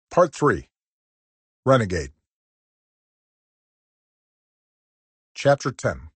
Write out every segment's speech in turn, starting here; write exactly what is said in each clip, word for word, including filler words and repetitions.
Part three. Renegade. Chapter ten.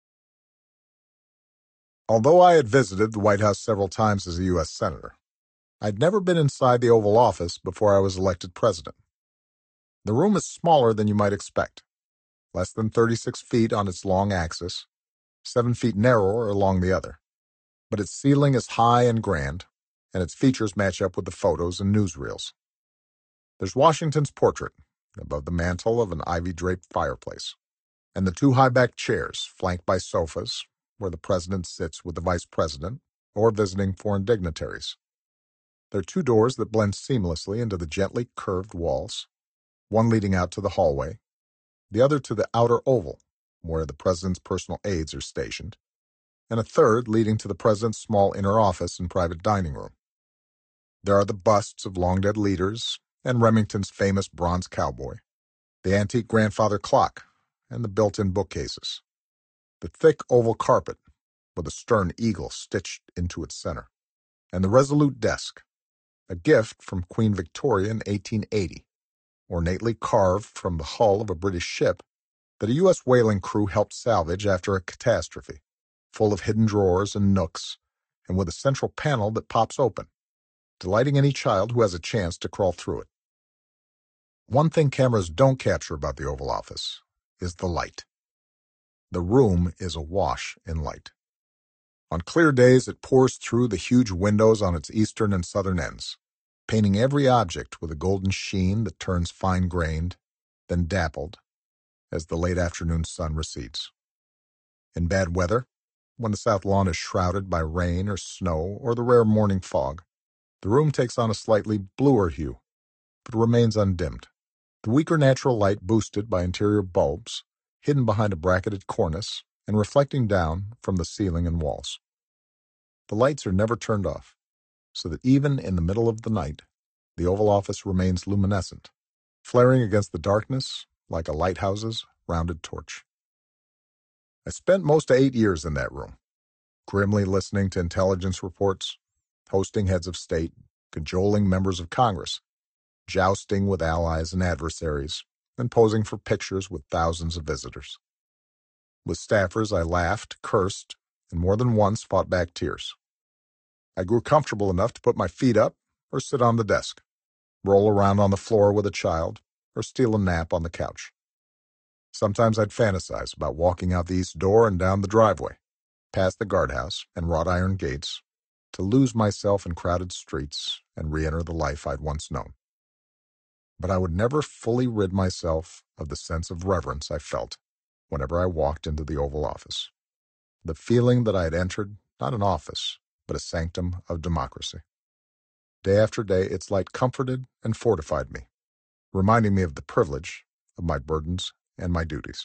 Although I had visited the White House several times as a U S Senator, I'd never been inside the Oval Office before I was elected president. The room is smaller than you might expect, less than thirty-six feet on its long axis, seven feet narrower along the other. But its ceiling is high and grand, and its features match up with the photos and newsreels. There's Washington's portrait above the mantel of an ivy-draped fireplace, and the two high-backed chairs, flanked by sofas, where the president sits with the vice president or visiting foreign dignitaries. There are two doors that blend seamlessly into the gently curved walls, one leading out to the hallway, the other to the outer oval, where the president's personal aides are stationed, and a third leading to the president's small inner office and private dining room. There are the busts of long-dead leaders and Remington's famous bronze cowboy, the antique grandfather clock, and the built-in bookcases, the thick oval carpet with a stern eagle stitched into its center, and the resolute desk, a gift from Queen Victoria in eighteen eighty, ornately carved from the hull of a British ship that a U S whaling crew helped salvage after a catastrophe, full of hidden drawers and nooks, and with a central panel that pops open, delighting any child who has a chance to crawl through it. One thing cameras don't capture about the Oval Office is the light. The room is awash in light. On clear days, it pours through the huge windows on its eastern and southern ends, painting every object with a golden sheen that turns fine-grained, then dappled, as the late afternoon sun recedes. In bad weather, when the south lawn is shrouded by rain or snow or the rare morning fog, the room takes on a slightly bluer hue, but remains undimmed. The weaker natural light boosted by interior bulbs, hidden behind a bracketed cornice and reflecting down from the ceiling and walls. The lights are never turned off, so that even in the middle of the night, the Oval Office remains luminescent, flaring against the darkness like a lighthouse's rounded torch. I spent most eight years in that room, grimly listening to intelligence reports, hosting heads of state, cajoling members of Congress, jousting with allies and adversaries, and posing for pictures with thousands of visitors. With staffers, I laughed, cursed, and more than once fought back tears. I grew comfortable enough to put my feet up or sit on the desk, roll around on the floor with a child, or steal a nap on the couch. Sometimes I'd fantasize about walking out the east door and down the driveway, past the guardhouse and wrought iron gates, to lose myself in crowded streets and re-enter the life I'd once known. But I would never fully rid myself of the sense of reverence I felt whenever I walked into the Oval Office. The feeling that I had entered not an office, but a sanctum of democracy. Day after day, its light comforted and fortified me, reminding me of the privilege of my burdens and my duties.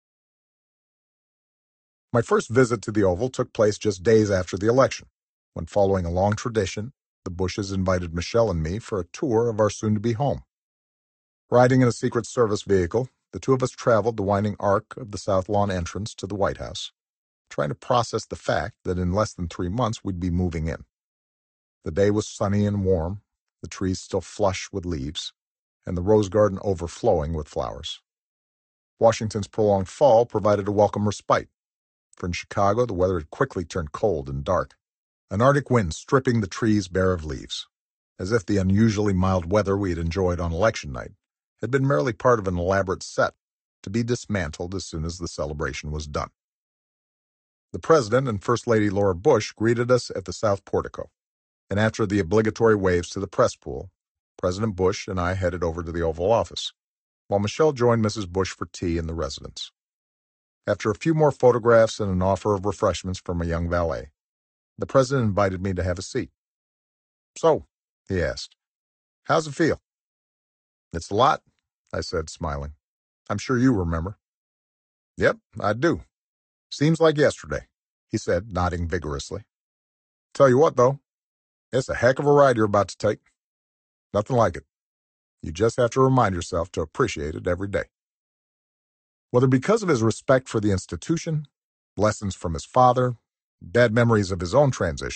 My first visit to the Oval took place just days after the election, when, following a long tradition, the Bushes invited Michelle and me for a tour of our soon-to-be home. Riding in a Secret Service vehicle, the two of us traveled the winding arc of the South Lawn entrance to the White House, trying to process the fact that in less than three months we'd be moving in. The day was sunny and warm, the trees still flush with leaves, and the rose garden overflowing with flowers. Washington's prolonged fall provided a welcome respite, for in Chicago the weather had quickly turned cold and dark, an Arctic wind stripping the trees bare of leaves, as if the unusually mild weather we had enjoyed on election night had been merely part of an elaborate set to be dismantled as soon as the celebration was done. The President and First Lady Laura Bush greeted us at the South Portico, and after the obligatory waves to the press pool, President Bush and I headed over to the Oval Office, while Michelle joined Missus Bush for tea in the residence. After a few more photographs and an offer of refreshments from a young valet, the President invited me to have a seat. "So," he asked, "how's it feel?" "It's a lot," I said, smiling. "I'm sure you remember." "Yep, I do. Seems like yesterday," he said, nodding vigorously. "Tell you what, though, it's a heck of a ride you're about to take. Nothing like it. You just have to remind yourself to appreciate it every day." Whether because of his respect for the institution, lessons from his father, bad memories of his own transition,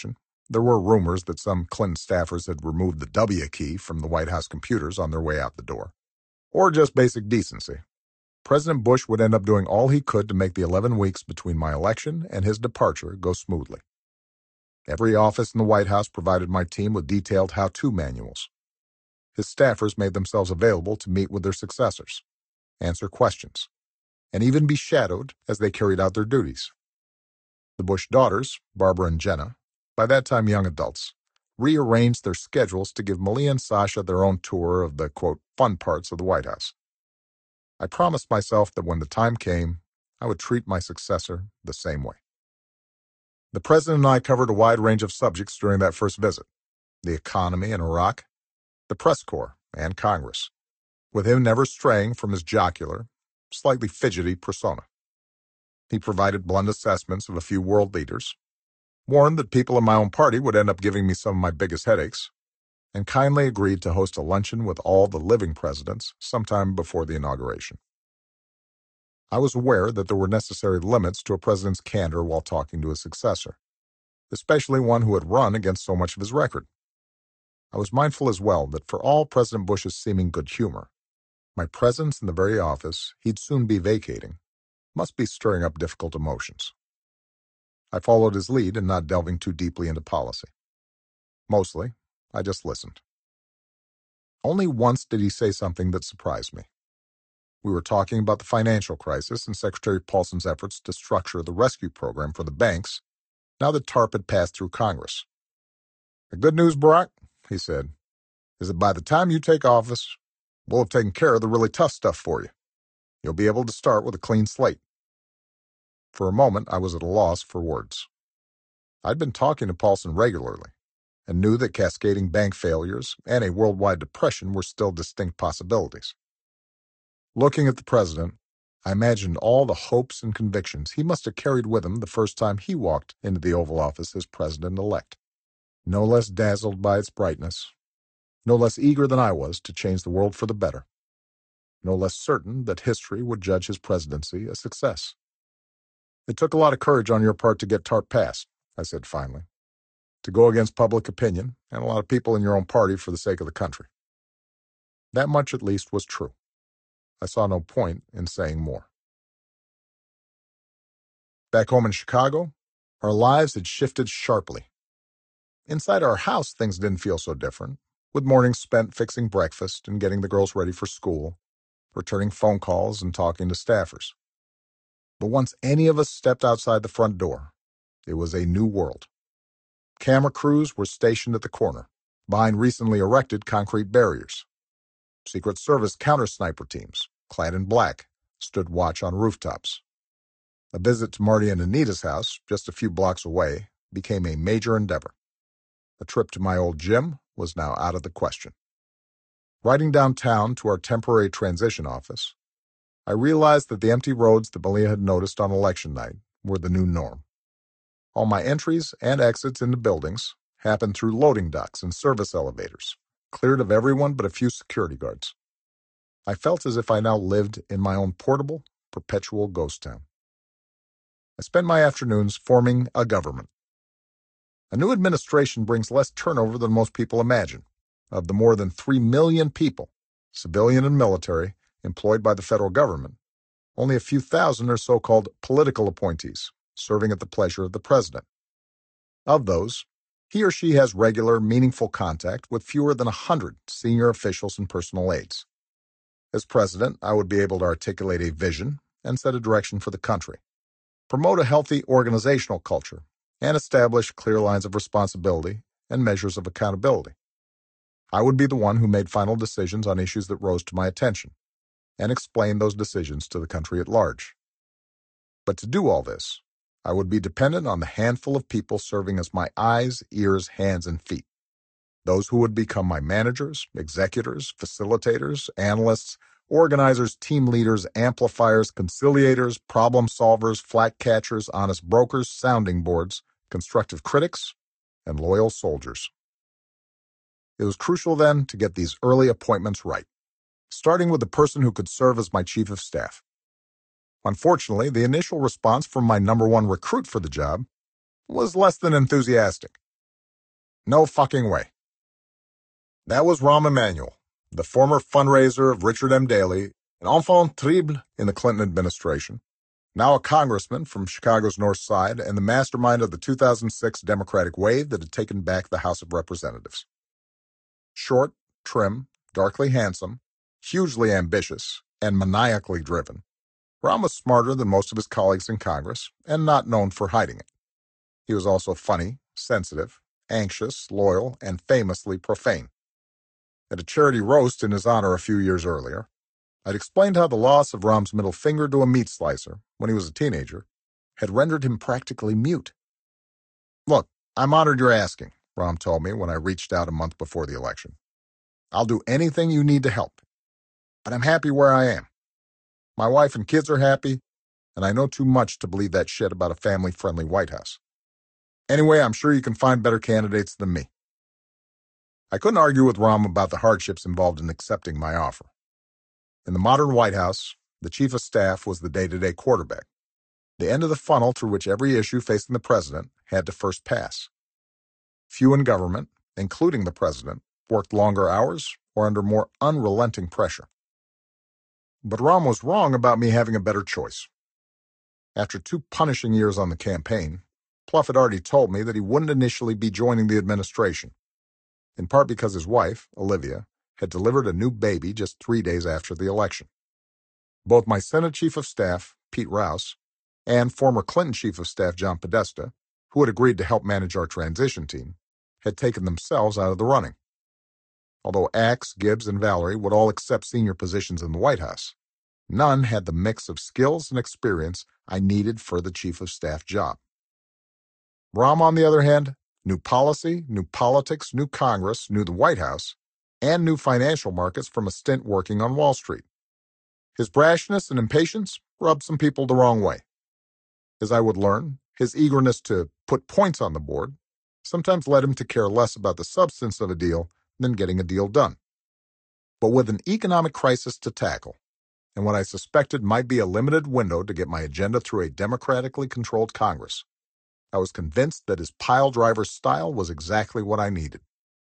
There were rumors that some Clinton staffers had removed the W key from the White House computers on their way out the door. Or just basic decency. President Bush would end up doing all he could to make the eleven weeks between my election and his departure go smoothly. Every office in the White House provided my team with detailed how-to manuals. His staffers made themselves available to meet with their successors, answer questions, and even be shadowed as they carried out their duties. The Bush daughters, Barbara and Jenna, by that time young adults, rearranged their schedules to give Malia and Sasha their own tour of the, quote, fun parts of the White House. I promised myself that when the time came, I would treat my successor the same way. The President and I covered a wide range of subjects during that first visit: the economy in Iraq, the press corps, and Congress, with him never straying from his jocular, slightly fidgety persona. He provided blunt assessments of a few world leaders, warned that people in my own party would end up giving me some of my biggest headaches, and kindly agreed to host a luncheon with all the living presidents sometime before the inauguration. I was aware that there were necessary limits to a president's candor while talking to his successor, especially one who had run against so much of his record. I was mindful as well that for all President Bush's seeming good humor, my presence in the very office he'd soon be vacating must be stirring up difficult emotions. I followed his lead in not delving too deeply into policy. Mostly, I just listened. Only once did he say something that surprised me. We were talking about the financial crisis and Secretary Paulson's efforts to structure the rescue program for the banks now that TARP had passed through Congress. "The good news, Barack," he said, "is that by the time you take office, we'll have taken care of the really tough stuff for you. You'll be able to start with a clean slate." For a moment, I was at a loss for words. I'd been talking to Paulson regularly and knew that cascading bank failures and a worldwide depression were still distinct possibilities. Looking at the president, I imagined all the hopes and convictions he must have carried with him the first time he walked into the Oval Office as president-elect. No less dazzled by its brightness, no less eager than I was to change the world for the better, no less certain that history would judge his presidency a success. "It took a lot of courage on your part to get TARP passed," I said finally, "to go against public opinion and a lot of people in your own party for the sake of the country." That much at least was true. I saw no point in saying more. Back home in Chicago, our lives had shifted sharply. Inside our house, things didn't feel so different, with mornings spent fixing breakfast and getting the girls ready for school, returning phone calls and talking to staffers. But once any of us stepped outside the front door, it was a new world. Camera crews were stationed at the corner, behind recently erected concrete barriers. Secret Service counter-sniper teams, clad in black, stood watch on rooftops. A visit to Marty and Anita's house, just a few blocks away, became a major endeavor. A trip to my old gym was now out of the question. Riding downtown to our temporary transition office, I realized that the empty roads that Malia had noticed on election night were the new norm. All my entries and exits into buildings happened through loading docks and service elevators, cleared of everyone but a few security guards. I felt as if I now lived in my own portable, perpetual ghost town. I spent my afternoons forming a government. A new administration brings less turnover than most people imagine. Of the more than three million people, civilian and military, employed by the federal government, only a few thousand are so-called political appointees, serving at the pleasure of the president. Of those, he or she has regular, meaningful contact with fewer than a hundred senior officials and personal aides. As president, I would be able to articulate a vision and set a direction for the country, promote a healthy organizational culture, and establish clear lines of responsibility and measures of accountability. I would be the one who made final decisions on issues that rose to my attention, and explained those decisions to the country at large. But to do all this, I would be dependent on the handful of people serving as my eyes, ears, hands, and feet. Those who would become my managers, executors, facilitators, analysts, organizers, team leaders, amplifiers, conciliators, problem solvers, flat catchers, honest brokers, sounding boards, constructive critics, and loyal soldiers. It was crucial then to get these early appointments right, starting with the person who could serve as my chief of staff. Unfortunately, the initial response from my number one recruit for the job was less than enthusiastic. No fucking way. That was Rahm Emanuel, the former fundraiser of Richard M. Daley, an enfant terrible in the Clinton administration, now a congressman from Chicago's North Side and the mastermind of the two thousand six Democratic wave that had taken back the House of Representatives. Short, trim, darkly handsome, hugely ambitious, and maniacally driven, Rahm was smarter than most of his colleagues in Congress and not known for hiding it. He was also funny, sensitive, anxious, loyal, and famously profane. At a charity roast in his honor a few years earlier, I'd explained how the loss of Rahm's middle finger to a meat slicer, when he was a teenager, had rendered him practically mute. "Look, I'm honored you're asking," Rahm told me when I reached out a month before the election. "I'll do anything you need to help. But I'm happy where I am. My wife and kids are happy, and I know too much to believe that shit about a family-friendly White House. Anyway, I'm sure you can find better candidates than me." I couldn't argue with Rahm about the hardships involved in accepting my offer. In the modern White House, the chief of staff was the day-to-day quarterback, the end of the funnel through which every issue facing the president had to first pass. Few in government, including the president, worked longer hours or under more unrelenting pressure. But Rahm was wrong about me having a better choice. After two punishing years on the campaign, Plouffe had already told me that he wouldn't initially be joining the administration, in part because his wife, Olivia, had delivered a new baby just three days after the election. Both my Senate Chief of Staff, Pete Rouse, and former Clinton Chief of Staff John Podesta, who had agreed to help manage our transition team, had taken themselves out of the running. Although Axe, Gibbs, and Valerie would all accept senior positions in the White House, none had the mix of skills and experience I needed for the Chief of Staff job. Rahm, on the other hand, knew policy, knew politics, knew Congress, knew the White House, and knew financial markets from a stint working on Wall Street. His brashness and impatience rubbed some people the wrong way. As I would learn, his eagerness to put points on the board sometimes led him to care less about the substance of a deal than getting a deal done. But with an economic crisis to tackle, and what I suspected might be a limited window to get my agenda through a democratically controlled Congress, I was convinced that his pile-driver style was exactly what I needed.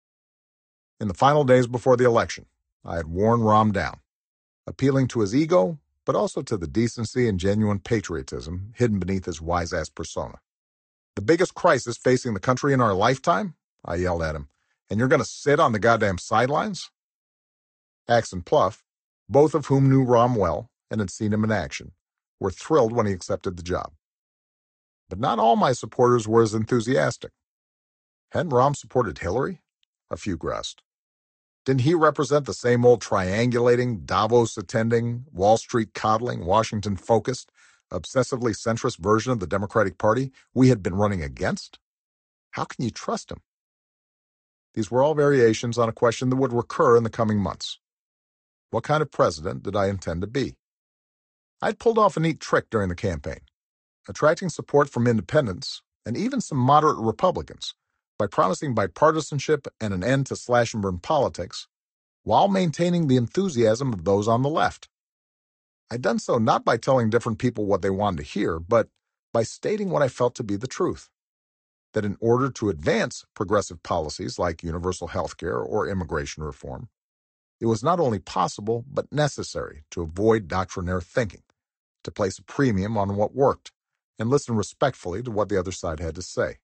In the final days before the election, I had worn Rahm down, appealing to his ego, but also to the decency and genuine patriotism hidden beneath his wise-ass persona. "The biggest crisis facing the country in our lifetime?" I yelled at him. "And you're going to sit on the goddamn sidelines?" Axe and Plouffe, both of whom knew Rahm well and had seen him in action, were thrilled when he accepted the job. But not all my supporters were as enthusiastic. Hadn't Rahm supported Hillary? A few groused. Didn't he represent the same old triangulating, Davos-attending, Wall Street-coddling, Washington-focused, obsessively centrist version of the Democratic Party we had been running against? How can you trust him? These were all variations on a question that would recur in the coming months. What kind of president did I intend to be? I'd pulled off a neat trick during the campaign, attracting support from independents and even some moderate Republicans by promising bipartisanship and an end to slash-and-burn politics, while maintaining the enthusiasm of those on the left. I'd done so not by telling different people what they wanted to hear, but by stating what I felt to be the truth, that in order to advance progressive policies like universal health care or immigration reform, it was not only possible but necessary to avoid doctrinaire thinking, to place a premium on what worked, and listen respectfully to what the other side had to say.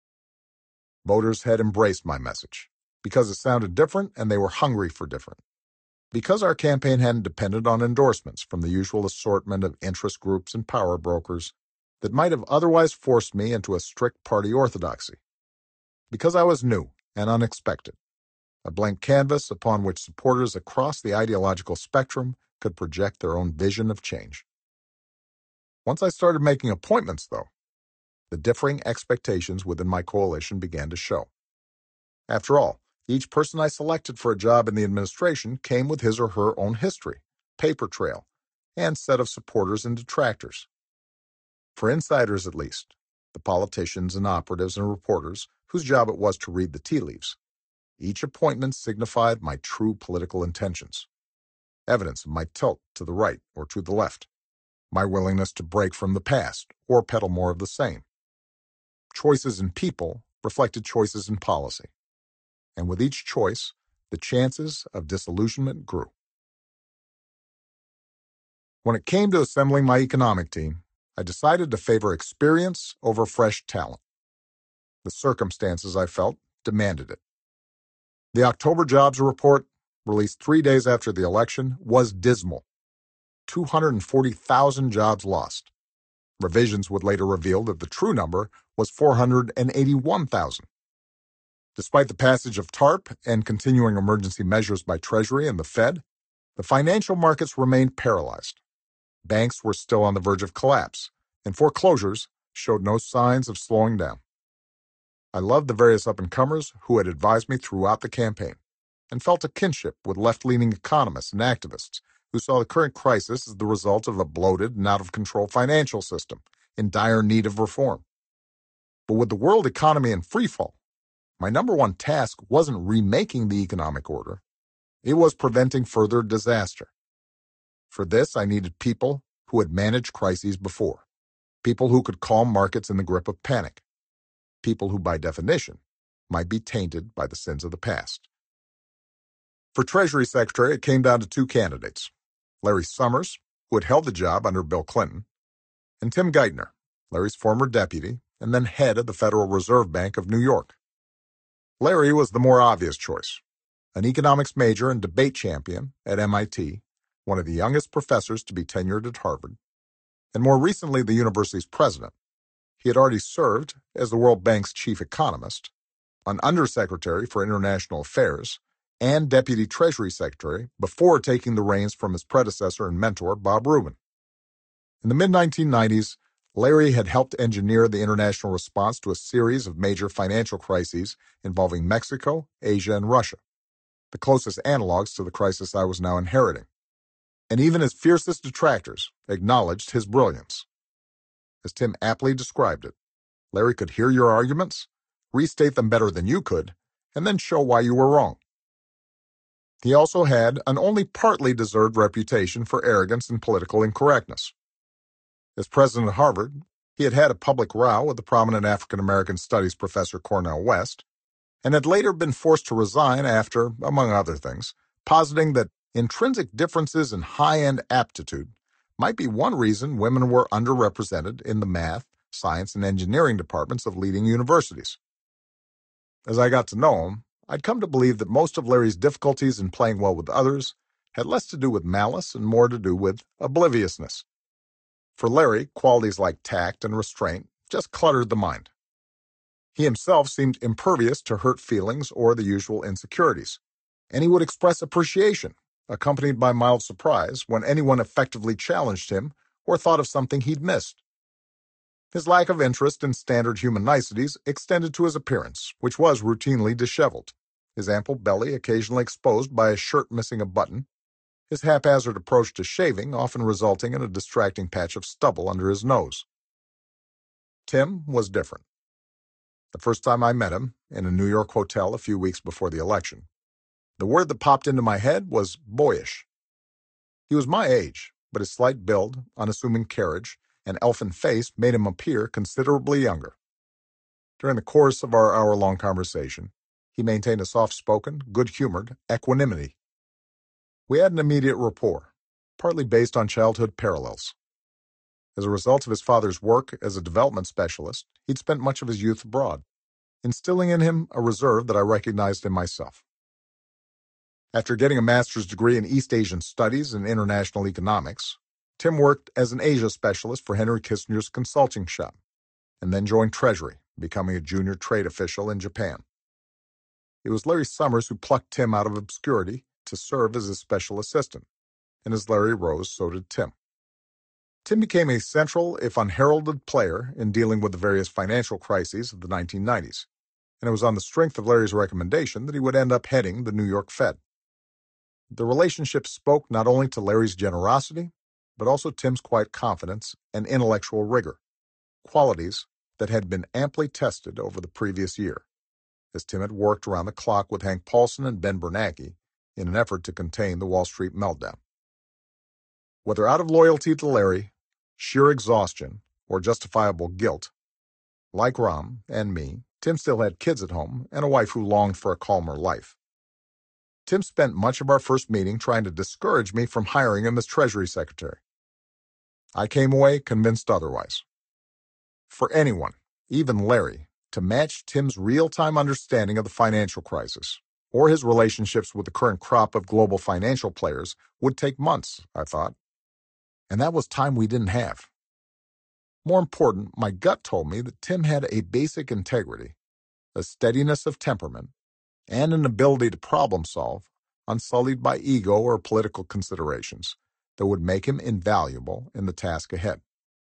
Voters had embraced my message, because it sounded different and they were hungry for different. Because our campaign hadn't depended on endorsements from the usual assortment of interest groups and power brokers that might have otherwise forced me into a strict party orthodoxy. Because I was new and unexpected, a blank canvas upon which supporters across the ideological spectrum could project their own vision of change. Once I started making appointments, though, the differing expectations within my coalition began to show. After all, each person I selected for a job in the administration came with his or her own history, paper trail, and set of supporters and detractors. For insiders at least, the politicians and operatives and reporters whose job it was to read the tea leaves, each appointment signified my true political intentions, evidence of my tilt to the right or to the left, my willingness to break from the past or peddle more of the same. Choices in people reflected choices in policy, And with each choice, the chances of disillusionment grew. When it came to assembling my economic team, I decided to favor experience over fresh talent. The circumstances, I felt, demanded it. The October jobs report, released three days after the election, was dismal. two hundred forty thousand jobs lost. Revisions would later reveal that the true number was four hundred eighty-one thousand. Despite the passage of TARP and continuing emergency measures by Treasury and the Fed, the financial markets remained paralyzed. Banks were still on the verge of collapse, and foreclosures showed no signs of slowing down. I loved the various up-and-comers who had advised me throughout the campaign, and felt a kinship with left-leaning economists and activists who saw the current crisis as the result of a bloated and out-of-control financial system in dire need of reform. But with the world economy in freefall, my number one task wasn't remaking the economic order. It was preventing further disaster. For this, I needed people who had managed crises before, people who could calm markets in the grip of panic, people who, by definition, might be tainted by the sins of the past. For Treasury Secretary, it came down to two candidates, Larry Summers, who had held the job under Bill Clinton, and Tim Geithner, Larry's former deputy and then head of the Federal Reserve Bank of New York. Larry was the more obvious choice, an economics major and debate champion at M I T, one of the youngest professors to be tenured at Harvard, and more recently the university's president. He had already served as the World Bank's chief economist, an undersecretary for international affairs, and deputy treasury secretary before taking the reins from his predecessor and mentor, Bob Rubin. In the mid nineteen nineties, Larry had helped engineer the international response to a series of major financial crises involving Mexico, Asia, and Russia, the closest analogs to the crisis I was now inheriting. And even his fiercest detractors acknowledged his brilliance. As Tim aptly described it, Larry could hear your arguments, restate them better than you could, and then show why you were wrong. He also had an only partly deserved reputation for arrogance and political incorrectness. As president of Harvard, he had had a public row with the prominent African-American studies professor Cornel West, and had later been forced to resign after, among other things, positing that intrinsic differences in high-end aptitude might be one reason women were underrepresented in the math, science, and engineering departments of leading universities. As I got to know him, I'd come to believe that most of Larry's difficulties in playing well with others had less to do with malice and more to do with obliviousness. For Larry, qualities like tact and restraint just cluttered the mind. He himself seemed impervious to hurt feelings or the usual insecurities, and he would express appreciation, accompanied by mild surprise, when anyone effectively challenged him or thought of something he'd missed. His lack of interest in standard human niceties extended to his appearance, which was routinely disheveled, his ample belly occasionally exposed by a shirt missing a button, his haphazard approach to shaving often resulting in a distracting patch of stubble under his nose. Tim was different. The first time I met him, in a New York hotel a few weeks before the election, the word that popped into my head was boyish. He was my age, but his slight build, unassuming carriage, and elfin face made him appear considerably younger. During the course of our hour-long conversation, he maintained a soft-spoken, good-humored equanimity. We had an immediate rapport, partly based on childhood parallels. As a result of his father's work as a development specialist, he'd spent much of his youth abroad, instilling in him a reserve that I recognized in myself. After getting a master's degree in East Asian Studies and International Economics, Tim worked as an Asia specialist for Henry Kissinger's consulting shop, and then joined Treasury, becoming a junior trade official in Japan. It was Larry Summers who plucked Tim out of obscurity to serve as his special assistant, and as Larry rose, so did Tim. Tim became a central, if unheralded, player in dealing with the various financial crises of the nineteen nineties, and it was on the strength of Larry's recommendation that he would end up heading the New York Fed. The relationship spoke not only to Larry's generosity, but also Tim's quiet confidence and intellectual rigor, qualities that had been amply tested over the previous year, as Tim had worked around the clock with Hank Paulson and Ben Bernanke in an effort to contain the Wall Street meltdown. Whether out of loyalty to Larry, sheer exhaustion, or justifiable guilt, Like Ram and me, Tim still had kids at home and a wife who longed for a calmer life. Tim spent much of our first meeting trying to discourage me from hiring him as Treasury Secretary. I came away convinced otherwise. For anyone, even Larry, to match Tim's real-time understanding of the financial crisis, or his relationships with the current crop of global financial players, would take months, I thought. And that was time we didn't have. More important, my gut told me that Tim had a basic integrity, a steadiness of temperament, and an ability to problem solve, unsullied by ego or political considerations, that would make him invaluable in the task ahead.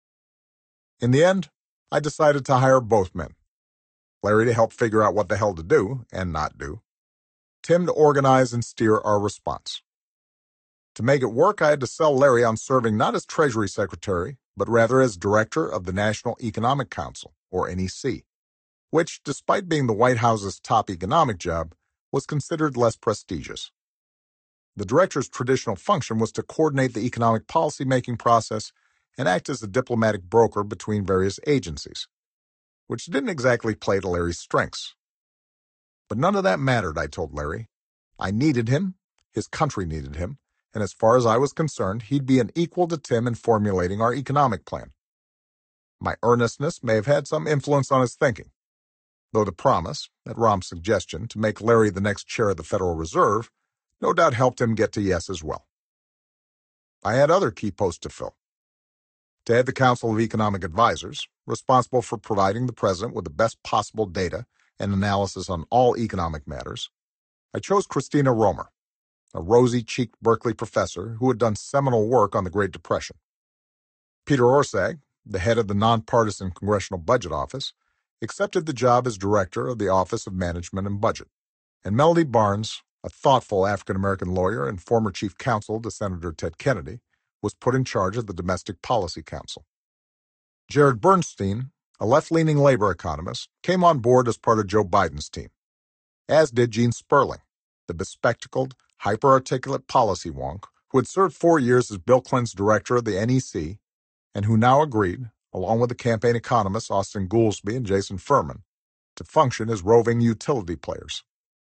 In the end, I decided to hire both men. Larry to help figure out what the hell to do and not do. Tim to organize and steer our response. To make it work, I had to sell Larry on serving not as Treasury Secretary, but rather as Director of the National Economic Council, or N E C, which, despite being the White House's top economic job, was considered less prestigious. The director's traditional function was to coordinate the economic policy-making process and act as a diplomatic broker between various agencies, which didn't exactly play to Larry's strengths. But none of that mattered, I told Larry. I needed him, his country needed him, and as far as I was concerned, he'd be an equal to Tim in formulating our economic plan. My earnestness may have had some influence on his thinking, though the promise, at Rahm's suggestion, to make Larry the next chair of the Federal Reserve no doubt helped him get to yes as well. I had other key posts to fill. To head the Council of Economic Advisors, responsible for providing the President with the best possible data and analysis on all economic matters, I chose Christina Romer, a rosy-cheeked Berkeley professor who had done seminal work on the Great Depression. Peter Orszag, the head of the nonpartisan Congressional Budget Office, accepted the job as director of the Office of Management and Budget, and Melody Barnes, a thoughtful African-American lawyer and former chief counsel to Senator Ted Kennedy, was put in charge of the Domestic Policy Council. Jared Bernstein, a left-leaning labor economist, came on board as part of Joe Biden's team, as did Gene Sperling, the bespectacled, hyper-articulate policy wonk who had served four years as Bill Clinton's director of the N E C and who now agreed, along with the campaign economists Austin Goolsbee and Jason Furman, to function as roving utility players.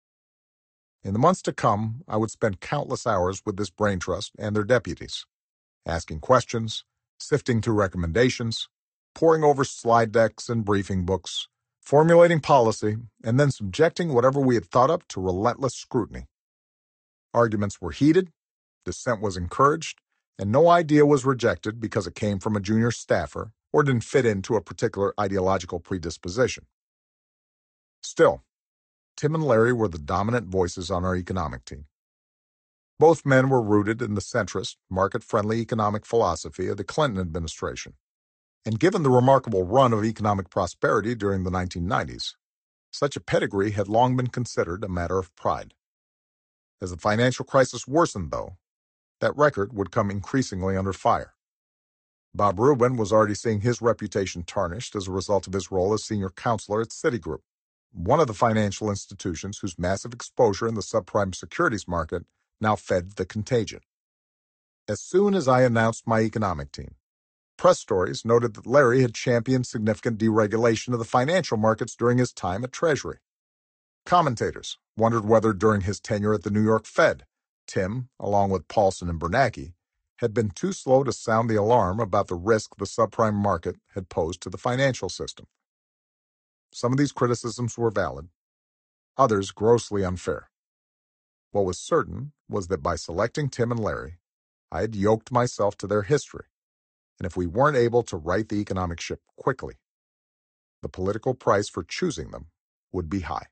In the months to come, I would spend countless hours with this brain trust and their deputies, asking questions, sifting through recommendations, poring over slide decks and briefing books, formulating policy, and then subjecting whatever we had thought up to relentless scrutiny. Arguments were heated, dissent was encouraged, and no idea was rejected because it came from a junior staffer or didn't fit into a particular ideological predisposition. Still, Tim and Larry were the dominant voices on our economic team. Both men were rooted in the centrist, market-friendly economic philosophy of the Clinton administration. And given the remarkable run of economic prosperity during the nineteen nineties, such a pedigree had long been considered a matter of pride. As the financial crisis worsened, though, that record would come increasingly under fire. Bob Rubin was already seeing his reputation tarnished as a result of his role as senior counselor at Citigroup, one of the financial institutions whose massive exposure in the subprime securities market now fed the contagion. As soon as I announced my economic team, press stories noted that Larry had championed significant deregulation of the financial markets during his time at Treasury. Commentators wondered whether during his tenure at the New York Fed, Tim, along with Paulson and Bernanke, had been too slow to sound the alarm about the risk the subprime market had posed to the financial system. Some of these criticisms were valid, others grossly unfair. What was certain was that by selecting Tim and Larry, I had yoked myself to their history, and if we weren't able to right the economic ship quickly, the political price for choosing them would be high.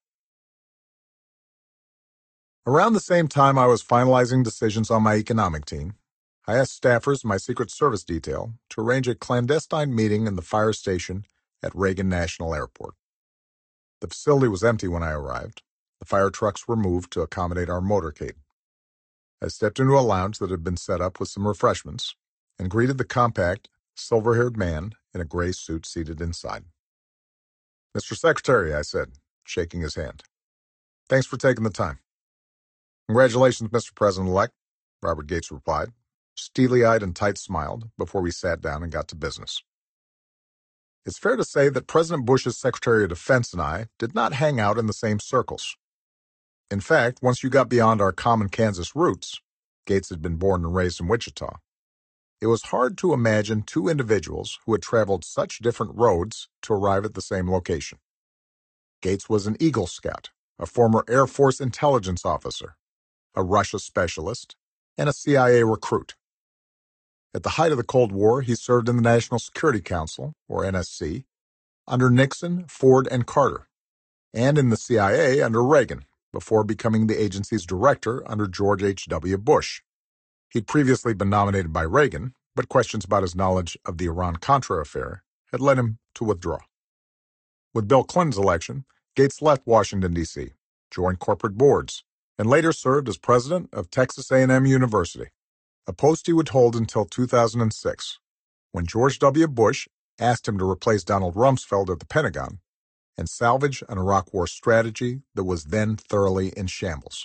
Around the same time I was finalizing decisions on my economic team, I asked staffers in my Secret Service detail to arrange a clandestine meeting in the fire station at Reagan National Airport. The facility was empty when I arrived. The fire trucks were moved to accommodate our motorcade. I stepped into a lounge that had been set up with some refreshments and greeted the compact, silver-haired man in a gray suit seated inside. "Mister Secretary," I said, shaking his hand. "Thanks for taking the time." "Congratulations, Mister President-elect," Robert Gates replied, steely-eyed and tight-smiled, before we sat down and got to business. It's fair to say that President Bush's Secretary of Defense and I did not hang out in the same circles. In fact, once you got beyond our common Kansas roots, Gates had been born and raised in Wichita, it was hard to imagine two individuals who had traveled such different roads to arrive at the same location. Gates was an Eagle Scout, a former Air Force intelligence officer, a Russia specialist, and a C I A recruit. At the height of the Cold War, he served in the National Security Council, or N S C, under Nixon, Ford, and Carter, and in the C I A under Reagan, before becoming the agency's director under George H W Bush. He'd previously been nominated by Reagan, but questions about his knowledge of the Iran-Contra affair had led him to withdraw. With Bill Clinton's election, Gates left Washington, D C, joined corporate boards, and later served as president of Texas A and M University, a post he would hold until two thousand six, when George W. Bush asked him to replace Donald Rumsfeld at the Pentagon and salvage an Iraq War strategy that was then thoroughly in shambles.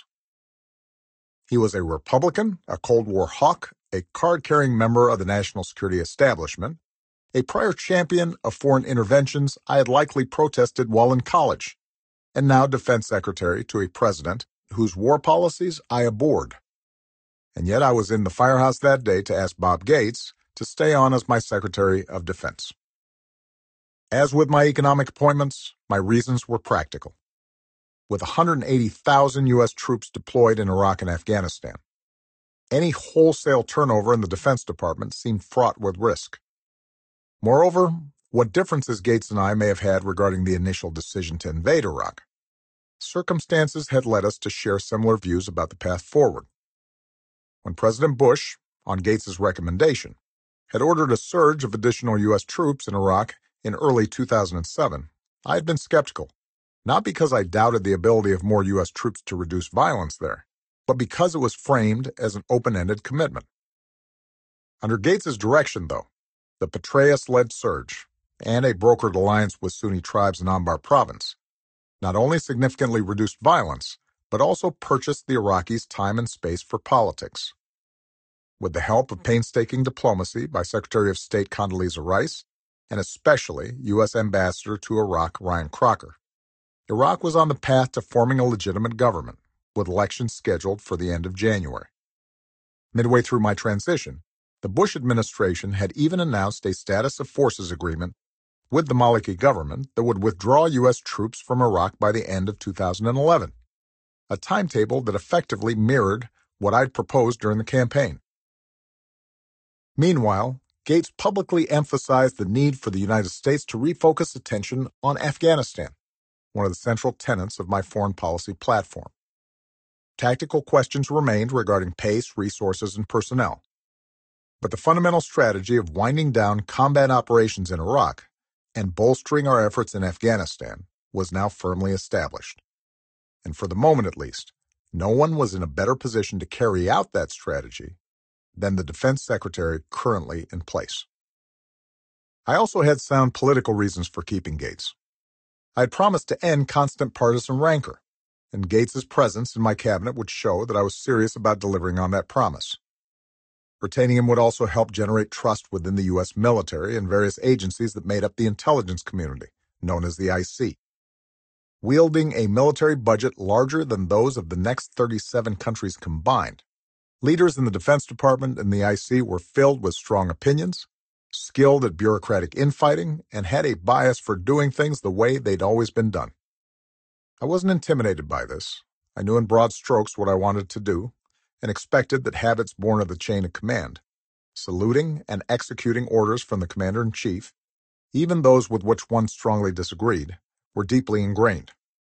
He was a Republican, a Cold War hawk, a card-carrying member of the national security establishment, a prior champion of foreign interventions I had likely protested while in college, and now defense secretary to a president whose war policies I abhorred. And yet I was in the firehouse that day to ask Bob Gates to stay on as my Secretary of Defense. As with my economic appointments, my reasons were practical. With one hundred eighty thousand U S troops deployed in Iraq and Afghanistan, any wholesale turnover in the Defense Department seemed fraught with risk. Moreover, what differences Gates and I may have had regarding the initial decision to invade Iraq, circumstances had led us to share similar views about the path forward. When President Bush, on Gates's recommendation, had ordered a surge of additional U S troops in Iraq in early two thousand seven, I had been skeptical, not because I doubted the ability of more U S troops to reduce violence there, but because it was framed as an open-ended commitment. Under Gates's direction, though, the Petraeus-led surge, and a brokered alliance with Sunni tribes in Anbar province, not only significantly reduced violence, but also purchased the Iraqis time and space for politics. With the help of painstaking diplomacy by Secretary of State Condoleezza Rice, and especially U S Ambassador to Iraq Ryan Crocker, Iraq was on the path to forming a legitimate government, with elections scheduled for the end of January. Midway through my transition, the Bush administration had even announced a status of forces agreement with the Maliki government that would withdraw U S troops from Iraq by the end of two thousand eleven, a timetable that effectively mirrored what I'd proposed during the campaign. Meanwhile, Gates publicly emphasized the need for the United States to refocus attention on Afghanistan, one of the central tenets of my foreign policy platform. Tactical questions remained regarding pace, resources, and personnel. But the fundamental strategy of winding down combat operations in Iraq and bolstering our efforts in Afghanistan was now firmly established. And for the moment at least, no one was in a better position to carry out that strategy than the Defense Secretary currently in place. I also had sound political reasons for keeping Gates. I had promised to end constant partisan rancor, and Gates's presence in my cabinet would show that I was serious about delivering on that promise. Retaining him would also help generate trust within the U S military and various agencies that made up the intelligence community, known as the I C. Wielding a military budget larger than those of the next thirty-seven countries combined, leaders in the Defense Department and the I C were filled with strong opinions, skilled at bureaucratic infighting, and had a bias for doing things the way they'd always been done. I wasn't intimidated by this. I knew in broad strokes what I wanted to do, and expected that habits born of the chain of command, saluting and executing orders from the commander-in-chief, even those with which one strongly disagreed, were deeply ingrained.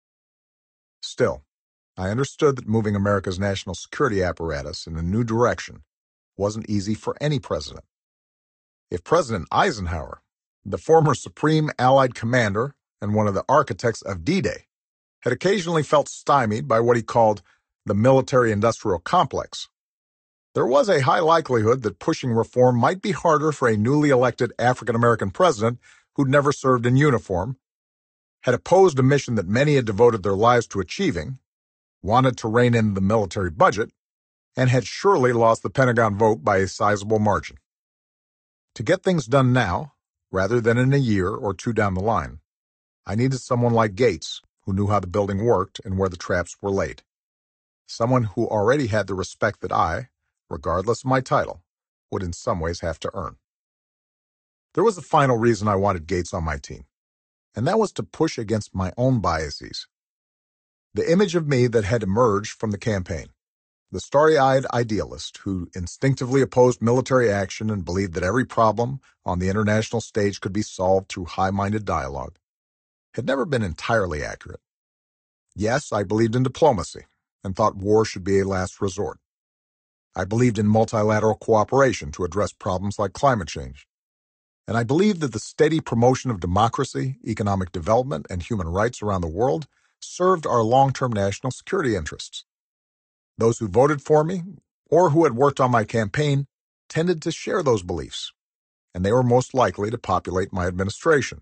Still, I understood that moving America's national security apparatus in a new direction wasn't easy for any president. If President Eisenhower, the former Supreme Allied Commander and one of the architects of D-Day, had occasionally felt stymied by what he called the military-industrial complex, there was a high likelihood that pushing reform might be harder for a newly elected African-American president who'd never served in uniform, had opposed a mission that many had devoted their lives to achieving, wanted to rein in the military budget, and had surely lost the Pentagon vote by a sizable margin. To get things done now Rather than in a year or two down the line, I needed someone like Gates, who knew how the building worked and where the traps were laid. Someone who already had the respect that I, regardless of my title, would in some ways have to earn. There was a final reason I wanted Gates on my team, and that was to push against my own biases. The image of me that had emerged from the campaign, the starry-eyed idealist who instinctively opposed military action and believed that every problem on the international stage could be solved through high-minded dialogue, had never been entirely accurate. Yes, I believed in diplomacy and thought war should be a last resort. I believed in multilateral cooperation to address problems like climate change. And I believed that the steady promotion of democracy, economic development, and human rights around the world served our long-term national security interests. Those who voted for me, or who had worked on my campaign, tended to share those beliefs, and they were most likely to populate my administration.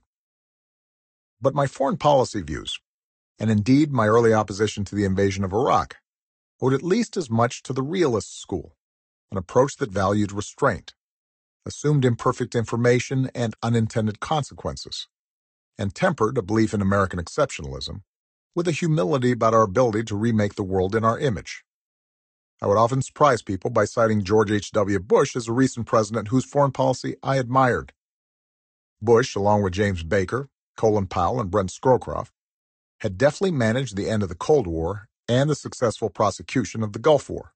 But my foreign policy views, and indeed my early opposition to the invasion of Iraq, owed at least as much to the realist school, an approach that valued restraint, assumed imperfect information and unintended consequences, and tempered a belief in American exceptionalism with a humility about our ability to remake the world in our image. I would often surprise people by citing George H W Bush as a recent president whose foreign policy I admired. Bush, along with James Baker, Colin Powell, and Brent Scowcroft, had deftly managed the end of the Cold War and the successful prosecution of the Gulf War.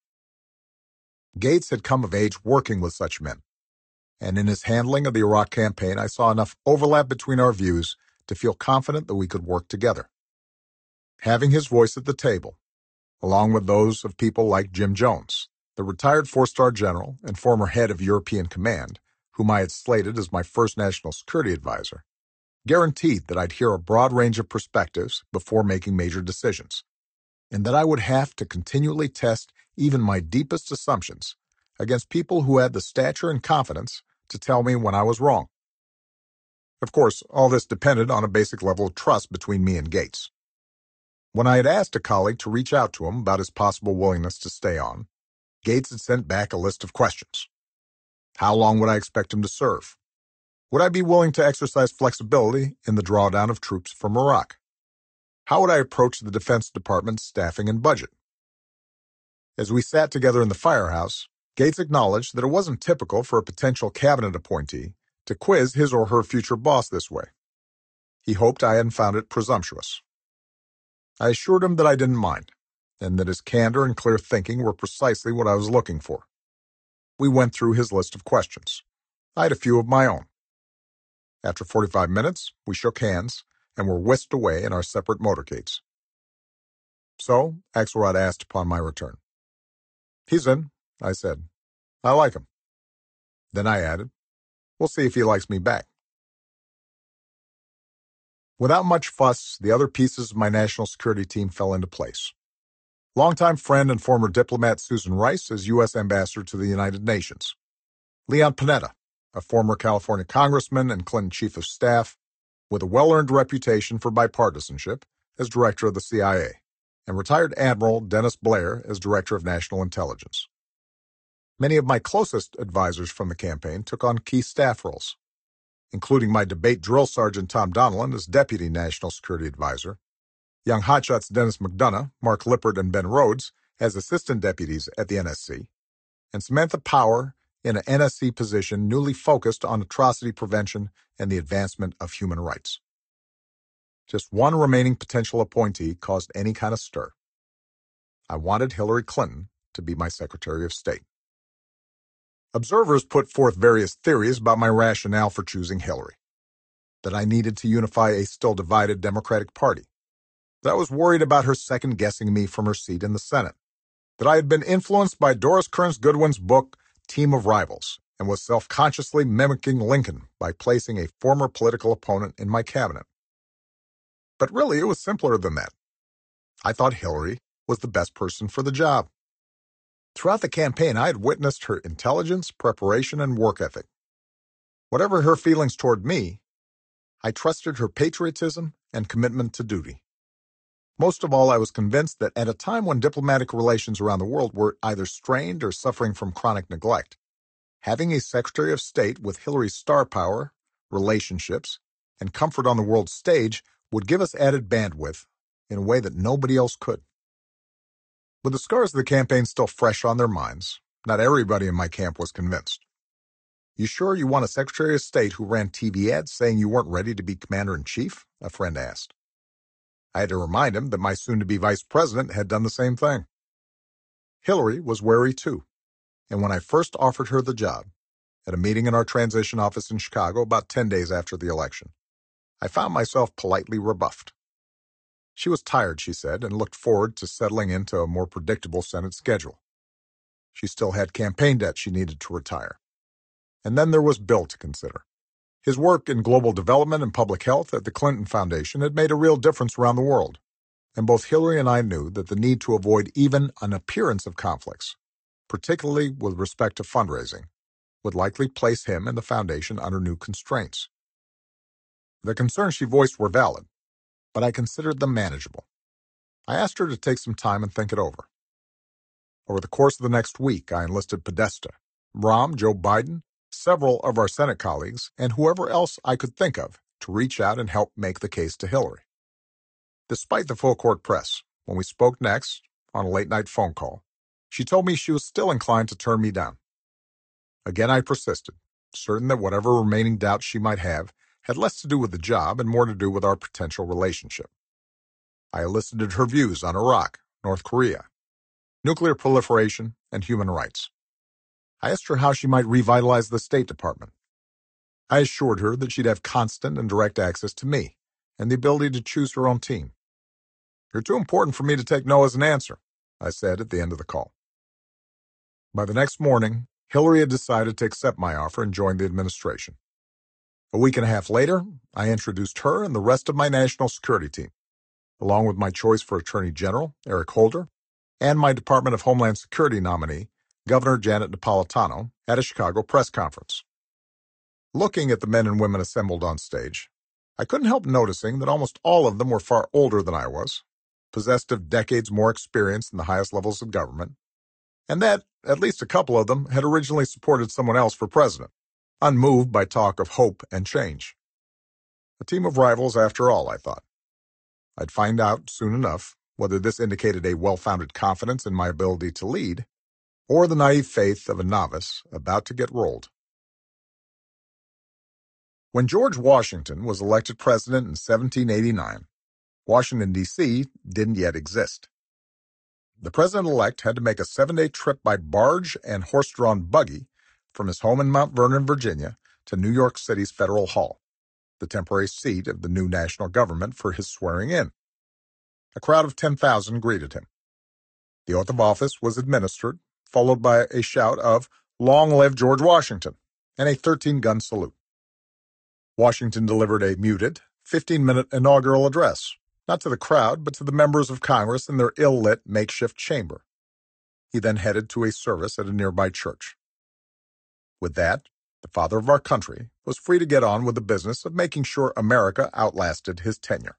Gates had come of age working with such men, and in his handling of the Iraq campaign I saw enough overlap between our views to feel confident that we could work together. Having his voice at the table, along with those of people like Jim Jones, the retired four-star general and former head of European Command, whom I had slated as my first national security advisor, guaranteed that I'd hear a broad range of perspectives before making major decisions, and that I would have to continually test even my deepest assumptions against people who had the stature and confidence to tell me when I was wrong. Of course, all this depended on a basic level of trust between me and Gates. When I had asked a colleague to reach out to him about his possible willingness to stay on, Gates had sent back a list of questions. How long would I expect him to serve? Would I be willing to exercise flexibility in the drawdown of troops from Iraq? How would I approach the Defense Department's staffing and budget? As we sat together in the firehouse, Gates acknowledged that it wasn't typical for a potential cabinet appointee to quiz his or her future boss this way. He hoped I hadn't found it presumptuous. I assured him that I didn't mind, and that his candor and clear thinking were precisely what I was looking for. We went through his list of questions. I had a few of my own. After forty-five minutes, we shook hands and were whisked away in our separate motorcades. So, Axelrod asked upon my return. "He's in," I said. "I like him." Then I added, "We'll see if he likes me back." Without much fuss, the other pieces of my national security team fell into place. Longtime friend and former diplomat Susan Rice as U S Ambassador to the United Nations. Leon Panetta, a former California congressman and Clinton chief of staff, with a well-earned reputation for bipartisanship as director of the C I A, and retired Admiral Dennis Blair as director of national intelligence. Many of my closest advisors from the campaign took on key staff roles, including my debate drill sergeant Tom Donilon as deputy national security advisor, young hotshots Dennis McDonough, Mark Lippert, and Ben Rhodes as assistant deputies at the N S C, and Samantha Power in an N S C position newly focused on atrocity prevention and the advancement of human rights. Just one remaining potential appointee caused any kind of stir. I wanted Hillary Clinton to be my Secretary of State. Observers put forth various theories about my rationale for choosing Hillary. That I needed to unify a still divided Democratic Party. That I was worried about her second-guessing me from her seat in the Senate. That I had been influenced by Doris Kearns Goodwin's book, Team of Rivals, and was self-consciously mimicking Lincoln by placing a former political opponent in my cabinet. But really, it was simpler than that. I thought Hillary was the best person for the job. Throughout the campaign, I had witnessed her intelligence, preparation, and work ethic. Whatever her feelings toward me, I trusted her patriotism and commitment to duty. Most of all, I was convinced that at a time when diplomatic relations around the world were either strained or suffering from chronic neglect, having a Secretary of State with Hillary's star power relationships, and comfort on the world stage would give us added bandwidth in a way that nobody else could. With the scars of the campaign still fresh on their minds, not everybody in my camp was convinced. "You sure you want a Secretary of State who ran T V ads saying you weren't ready to be Commander-in-Chief?" a friend asked. I had to remind him that my soon-to-be Vice President had done the same thing. Hillary was wary too, and when I first offered her the job, at a meeting in our transition office in Chicago about ten days after the election, I found myself politely rebuffed. She was tired, she said, and looked forward to settling into a more predictable Senate schedule. She still had campaign debt she needed to retire. And then there was Bill to consider. His work in global development and public health at the Clinton Foundation had made a real difference around the world, and both Hillary and I knew that the need to avoid even an appearance of conflicts, particularly with respect to fundraising, would likely place him and the foundation under new constraints. The concerns she voiced were valid, but I considered them manageable. I asked her to take some time and think it over. Over the course of the next week, I enlisted Podesta, Rahm, Joe Biden, several of our Senate colleagues, and whoever else I could think of to reach out and help make the case to Hillary. Despite the full-court press, when we spoke next, on a late-night phone call, she told me she was still inclined to turn me down. Again, I persisted, certain that whatever remaining doubts she might have had less to do with the job and more to do with our potential relationship. I elicited her views on Iraq, North Korea, nuclear proliferation, and human rights. I asked her how she might revitalize the State Department. I assured her that she'd have constant and direct access to me and the ability to choose her own team. "You're too important for me to take no as an answer," I said at the end of the call. By the next morning, Hillary had decided to accept my offer and join the administration. A week and a half later, I introduced her and the rest of my national security team, along with my choice for Attorney General, Eric Holder, and my Department of Homeland Security nominee, Governor Janet Napolitano, at a Chicago press conference. Looking at the men and women assembled on stage, I couldn't help noticing that almost all of them were far older than I was, possessed of decades more experience in the highest levels of government, and that at least a couple of them had originally supported someone else for president, unmoved by talk of hope and change. A team of rivals after all, I thought. I'd find out soon enough whether this indicated a well-founded confidence in my ability to lead, or the naive faith of a novice about to get rolled. When George Washington was elected president in seventeen eighty-nine, Washington, D C didn't yet exist. The president-elect had to make a seven-day trip by barge and horse-drawn buggy from his home in Mount Vernon, Virginia, to New York City's Federal Hall, the temporary seat of the new national government, for his swearing-in. A crowd of ten thousand greeted him. The oath of office was administered, followed by a shout of "Long live George Washington," and a thirteen-gun salute. Washington delivered a muted, fifteen-minute inaugural address, not to the crowd, but to the members of Congress in their ill-lit makeshift chamber. He then headed to a service at a nearby church. With that, the father of our country was free to get on with the business of making sure America outlasted his tenure.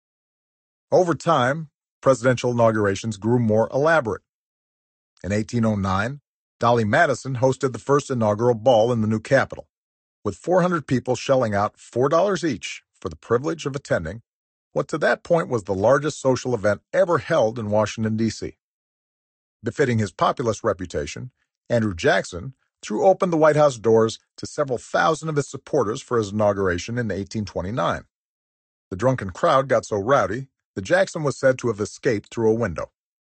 Over time, presidential inaugurations grew more elaborate. In eighteen oh nine, Dolly Madison hosted the first inaugural ball in the new Capitol, with four hundred people shelling out four dollars each for the privilege of attending what to that point was the largest social event ever held in Washington, D C Befitting his populist reputation, Andrew Jackson threw open the White House doors to several thousand of his supporters for his inauguration in eighteen twenty-nine. The drunken crowd got so rowdy that Jackson was said to have escaped through a window.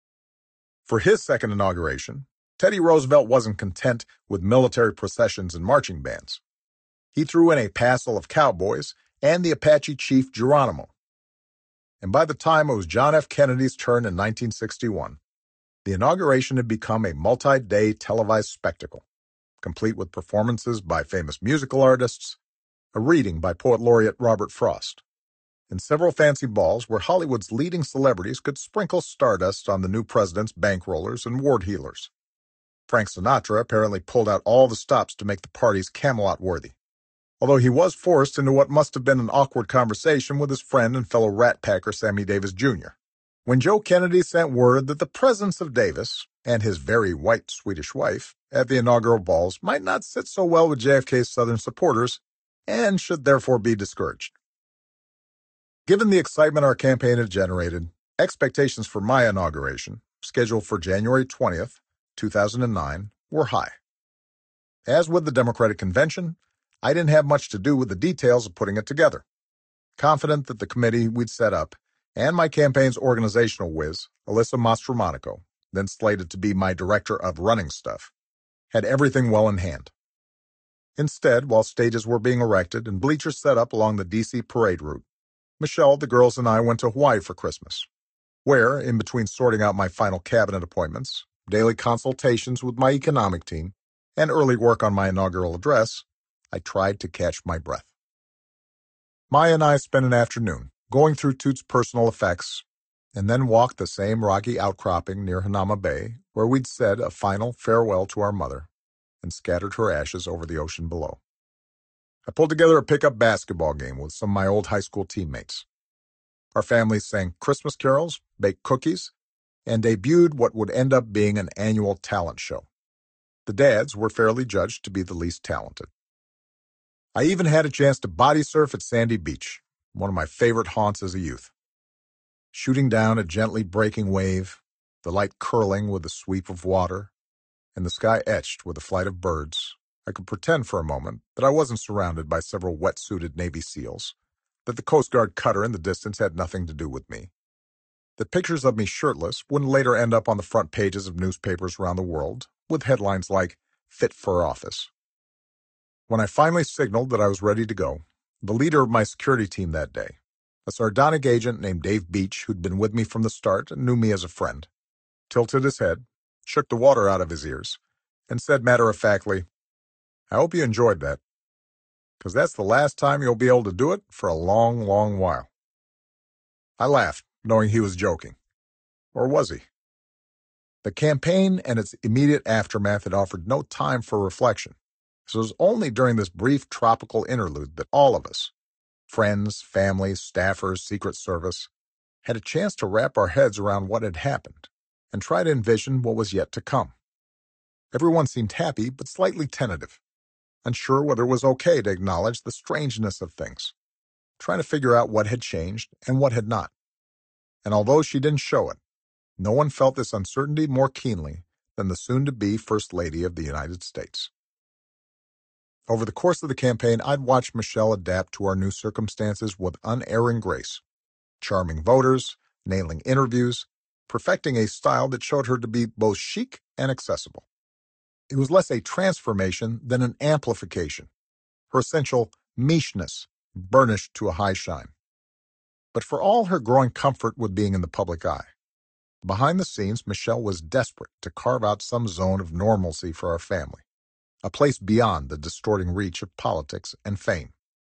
For his second inauguration, Teddy Roosevelt wasn't content with military processions and marching bands. He threw in a passel of cowboys and the Apache chief Geronimo. And by the time it was John F. Kennedy's turn in nineteen sixty-one, the inauguration had become a multi-day televised spectacle, complete with performances by famous musical artists, a reading by poet laureate Robert Frost, and several fancy balls where Hollywood's leading celebrities could sprinkle stardust on the new president's bankrollers and ward healers. Frank Sinatra apparently pulled out all the stops to make the parties Camelot-worthy, although he was forced into what must have been an awkward conversation with his friend and fellow rat packer Sammy Davis Junior When Joe Kennedy sent word that the presence of Davis and his very white Swedish wife at the inaugural balls might not sit so well with J F K's Southern supporters, and should therefore be discouraged. Given the excitement our campaign had generated, expectations for my inauguration, scheduled for January twentieth, two thousand nine, were high. As with the Democratic Convention, I didn't have much to do with the details of putting it together. Confident that the committee we'd set up, and my campaign's organizational whiz, Alyssa Mastromonaco, then slated to be my director of running stuff, had everything well in hand. Instead, while stages were being erected and bleachers set up along the D C parade route, Michelle, the girls, and I went to Hawaii for Christmas, where, in between sorting out my final cabinet appointments, daily consultations with my economic team, and early work on my inaugural address, I tried to catch my breath. Maya and I spent an afternoon going through Toot's personal effects, and then walked the same rocky outcropping near Hanauma Bay, where we'd said a final farewell to our mother and scattered her ashes over the ocean below. I pulled together a pickup basketball game with some of my old high school teammates. Our families sang Christmas carols, baked cookies, and debuted what would end up being an annual talent show. The dads were fairly judged to be the least talented. I even had a chance to body surf at Sandy Beach, one of my favorite haunts as a youth. Shooting down a gently breaking wave, the light curling with the sweep of water, and the sky etched with a flight of birds, I could pretend for a moment that I wasn't surrounded by several wet-suited Navy SEALs, that the Coast Guard cutter in the distance had nothing to do with me, that pictures of me shirtless wouldn't later end up on the front pages of newspapers around the world, with headlines like, "Fit for Office." When I finally signaled that I was ready to go, the leader of my security team that day, a sardonic agent named Dave Beach who'd been with me from the start and knew me as a friend, tilted his head, shook the water out of his ears, and said matter-of-factly, "I hope you enjoyed that, because that's the last time you'll be able to do it for a long, long while." I laughed, knowing he was joking. Or was he? The campaign and its immediate aftermath had offered no time for reflection, so it was only during this brief tropical interlude that all of us, friends, families, staffers, Secret Service, had a chance to wrap our heads around what had happened and try to envision what was yet to come. Everyone seemed happy but slightly tentative, unsure whether it was okay to acknowledge the strangeness of things, trying to figure out what had changed and what had not. And although she didn't show it, no one felt this uncertainty more keenly than the soon-to-be First Lady of the United States. Over the course of the campaign, I'd watched Michelle adapt to our new circumstances with unerring grace, charming voters, nailing interviews, perfecting a style that showed her to be both chic and accessible. It was less a transformation than an amplification, her essential micheness burnished to a high shine. But for all her growing comfort with being in the public eye, behind the scenes, Michelle was desperate to carve out some zone of normalcy for our family, a place beyond the distorting reach of politics and fame.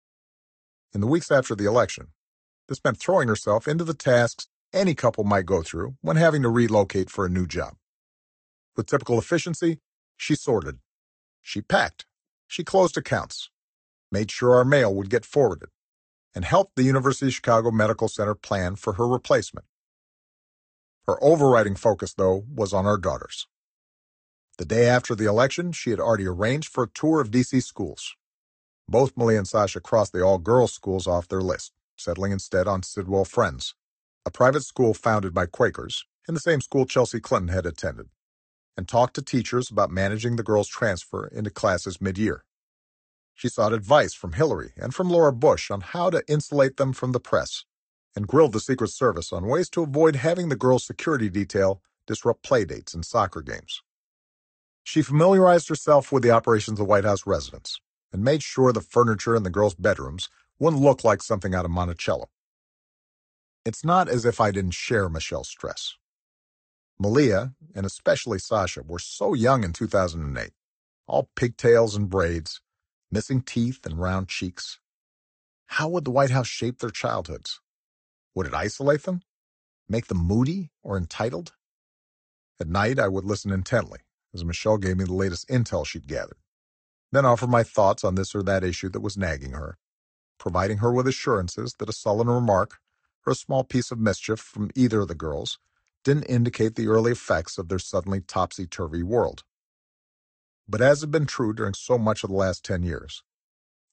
In the weeks after the election, this meant throwing herself into the tasks any couple might go through when having to relocate for a new job. With typical efficiency, she sorted. She packed. She closed accounts, made sure our mail would get forwarded, and helped the University of Chicago Medical Center plan for her replacement. Her overriding focus, though, was on our daughters. The day after the election, she had already arranged for a tour of D C schools. Both Malia and Sasha crossed the all-girls schools off their list, settling instead on Sidwell Friends, a private school founded by Quakers, in the same school Chelsea Clinton had attended, and talked to teachers about managing the girls' transfer into classes mid-year. She sought advice from Hillary and from Laura Bush on how to insulate them from the press, and grilled the Secret Service on ways to avoid having the girls' security detail disrupt playdates and soccer games. She familiarized herself with the operations of the White House residence and made sure the furniture in the girls' bedrooms wouldn't look like something out of Monticello. It's not as if I didn't share Michelle's stress. Malia, and especially Sasha, were so young in two thousand eight, all pigtails and braids, missing teeth and round cheeks. How would the White House shape their childhoods? Would it isolate them? Make them moody or entitled? At night, I would listen intently, as Michelle gave me the latest intel she'd gathered, then offer my thoughts on this or that issue that was nagging her, providing her with assurances that a sullen remark or a small piece of mischief from either of the girls didn't indicate the early effects of their suddenly topsy-turvy world. But as had been true during so much of the last ten years,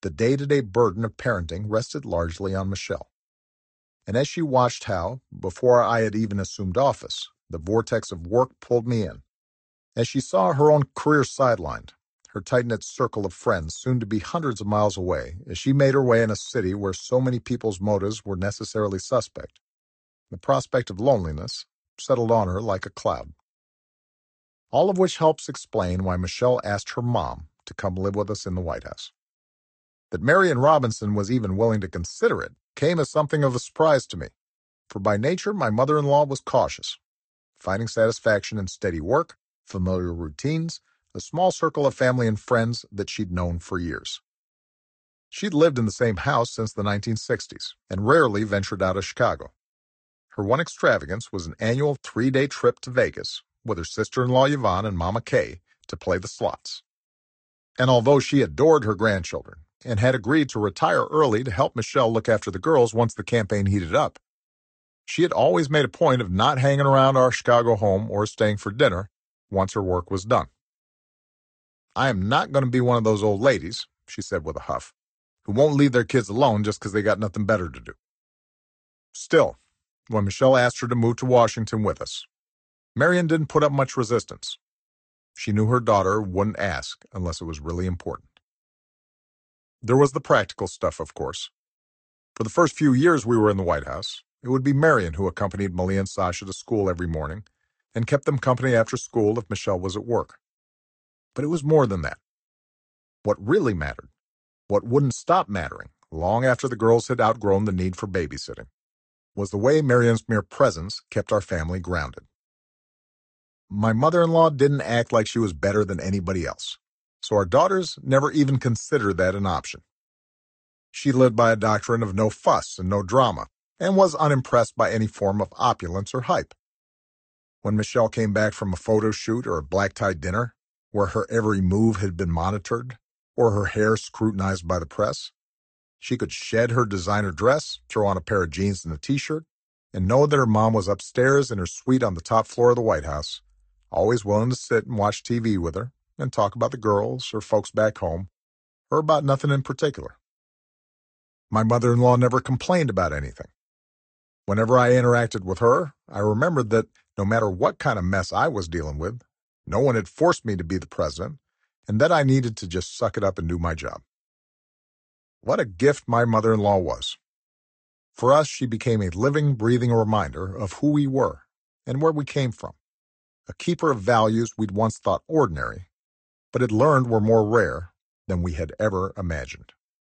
the day-to-day burden of parenting rested largely on Michelle. And as she watched how, before I had even assumed office, the vortex of work pulled me in, as she saw her own career sidelined, her tight-knit circle of friends soon to be hundreds of miles away, as she made her way in a city where so many people's motives were necessarily suspect, the prospect of loneliness settled on her like a cloud. All of which helps explain why Michelle asked her mom to come live with us in the White House. That Marion Robinson was even willing to consider it came as something of a surprise to me, for by nature my mother-in-law was cautious, finding satisfaction in steady work, familiar routines, a small circle of family and friends that she'd known for years. She'd lived in the same house since the nineteen sixties and rarely ventured out of Chicago. Her one extravagance was an annual three-day trip to Vegas with her sister-in-law Yvonne and Mama Kay to play the slots. And although she adored her grandchildren and had agreed to retire early to help Michelle look after the girls once the campaign heated up, she had always made a point of not hanging around our Chicago home or staying for dinner once her work was done. "I am not going to be one of those old ladies," she said with a huff, "who won't leave their kids alone just because they got nothing better to do." Still, when Michelle asked her to move to Washington with us, Marion didn't put up much resistance. She knew her daughter wouldn't ask unless it was really important. There was the practical stuff, of course. For the first few years we were in the White House, it would be Marion who accompanied Malia and Sasha to school every morning and kept them company after school if Michelle was at work. But it was more than that. What really mattered, what wouldn't stop mattering long after the girls had outgrown the need for babysitting, was the way Marion's mere presence kept our family grounded. My mother-in-law didn't act like she was better than anybody else, so our daughters never even considered that an option. She lived by a doctrine of no fuss and no drama, and was unimpressed by any form of opulence or hype. When Michelle came back from a photo shoot or a black-tie dinner, where her every move had been monitored, or her hair scrutinized by the press, she could shed her designer dress, throw on a pair of jeans and a t-shirt, and know that her mom was upstairs in her suite on the top floor of the White House, always willing to sit and watch T V with her and talk about the girls or folks back home, or about nothing in particular. My mother-in-law never complained about anything. Whenever I interacted with her, I remembered that no matter what kind of mess I was dealing with, no one had forced me to be the president, and that I needed to just suck it up and do my job. What a gift my mother-in-law was. For us, she became a living, breathing reminder of who we were and where we came from, a keeper of values we'd once thought ordinary, but had learned were more rare than we had ever imagined.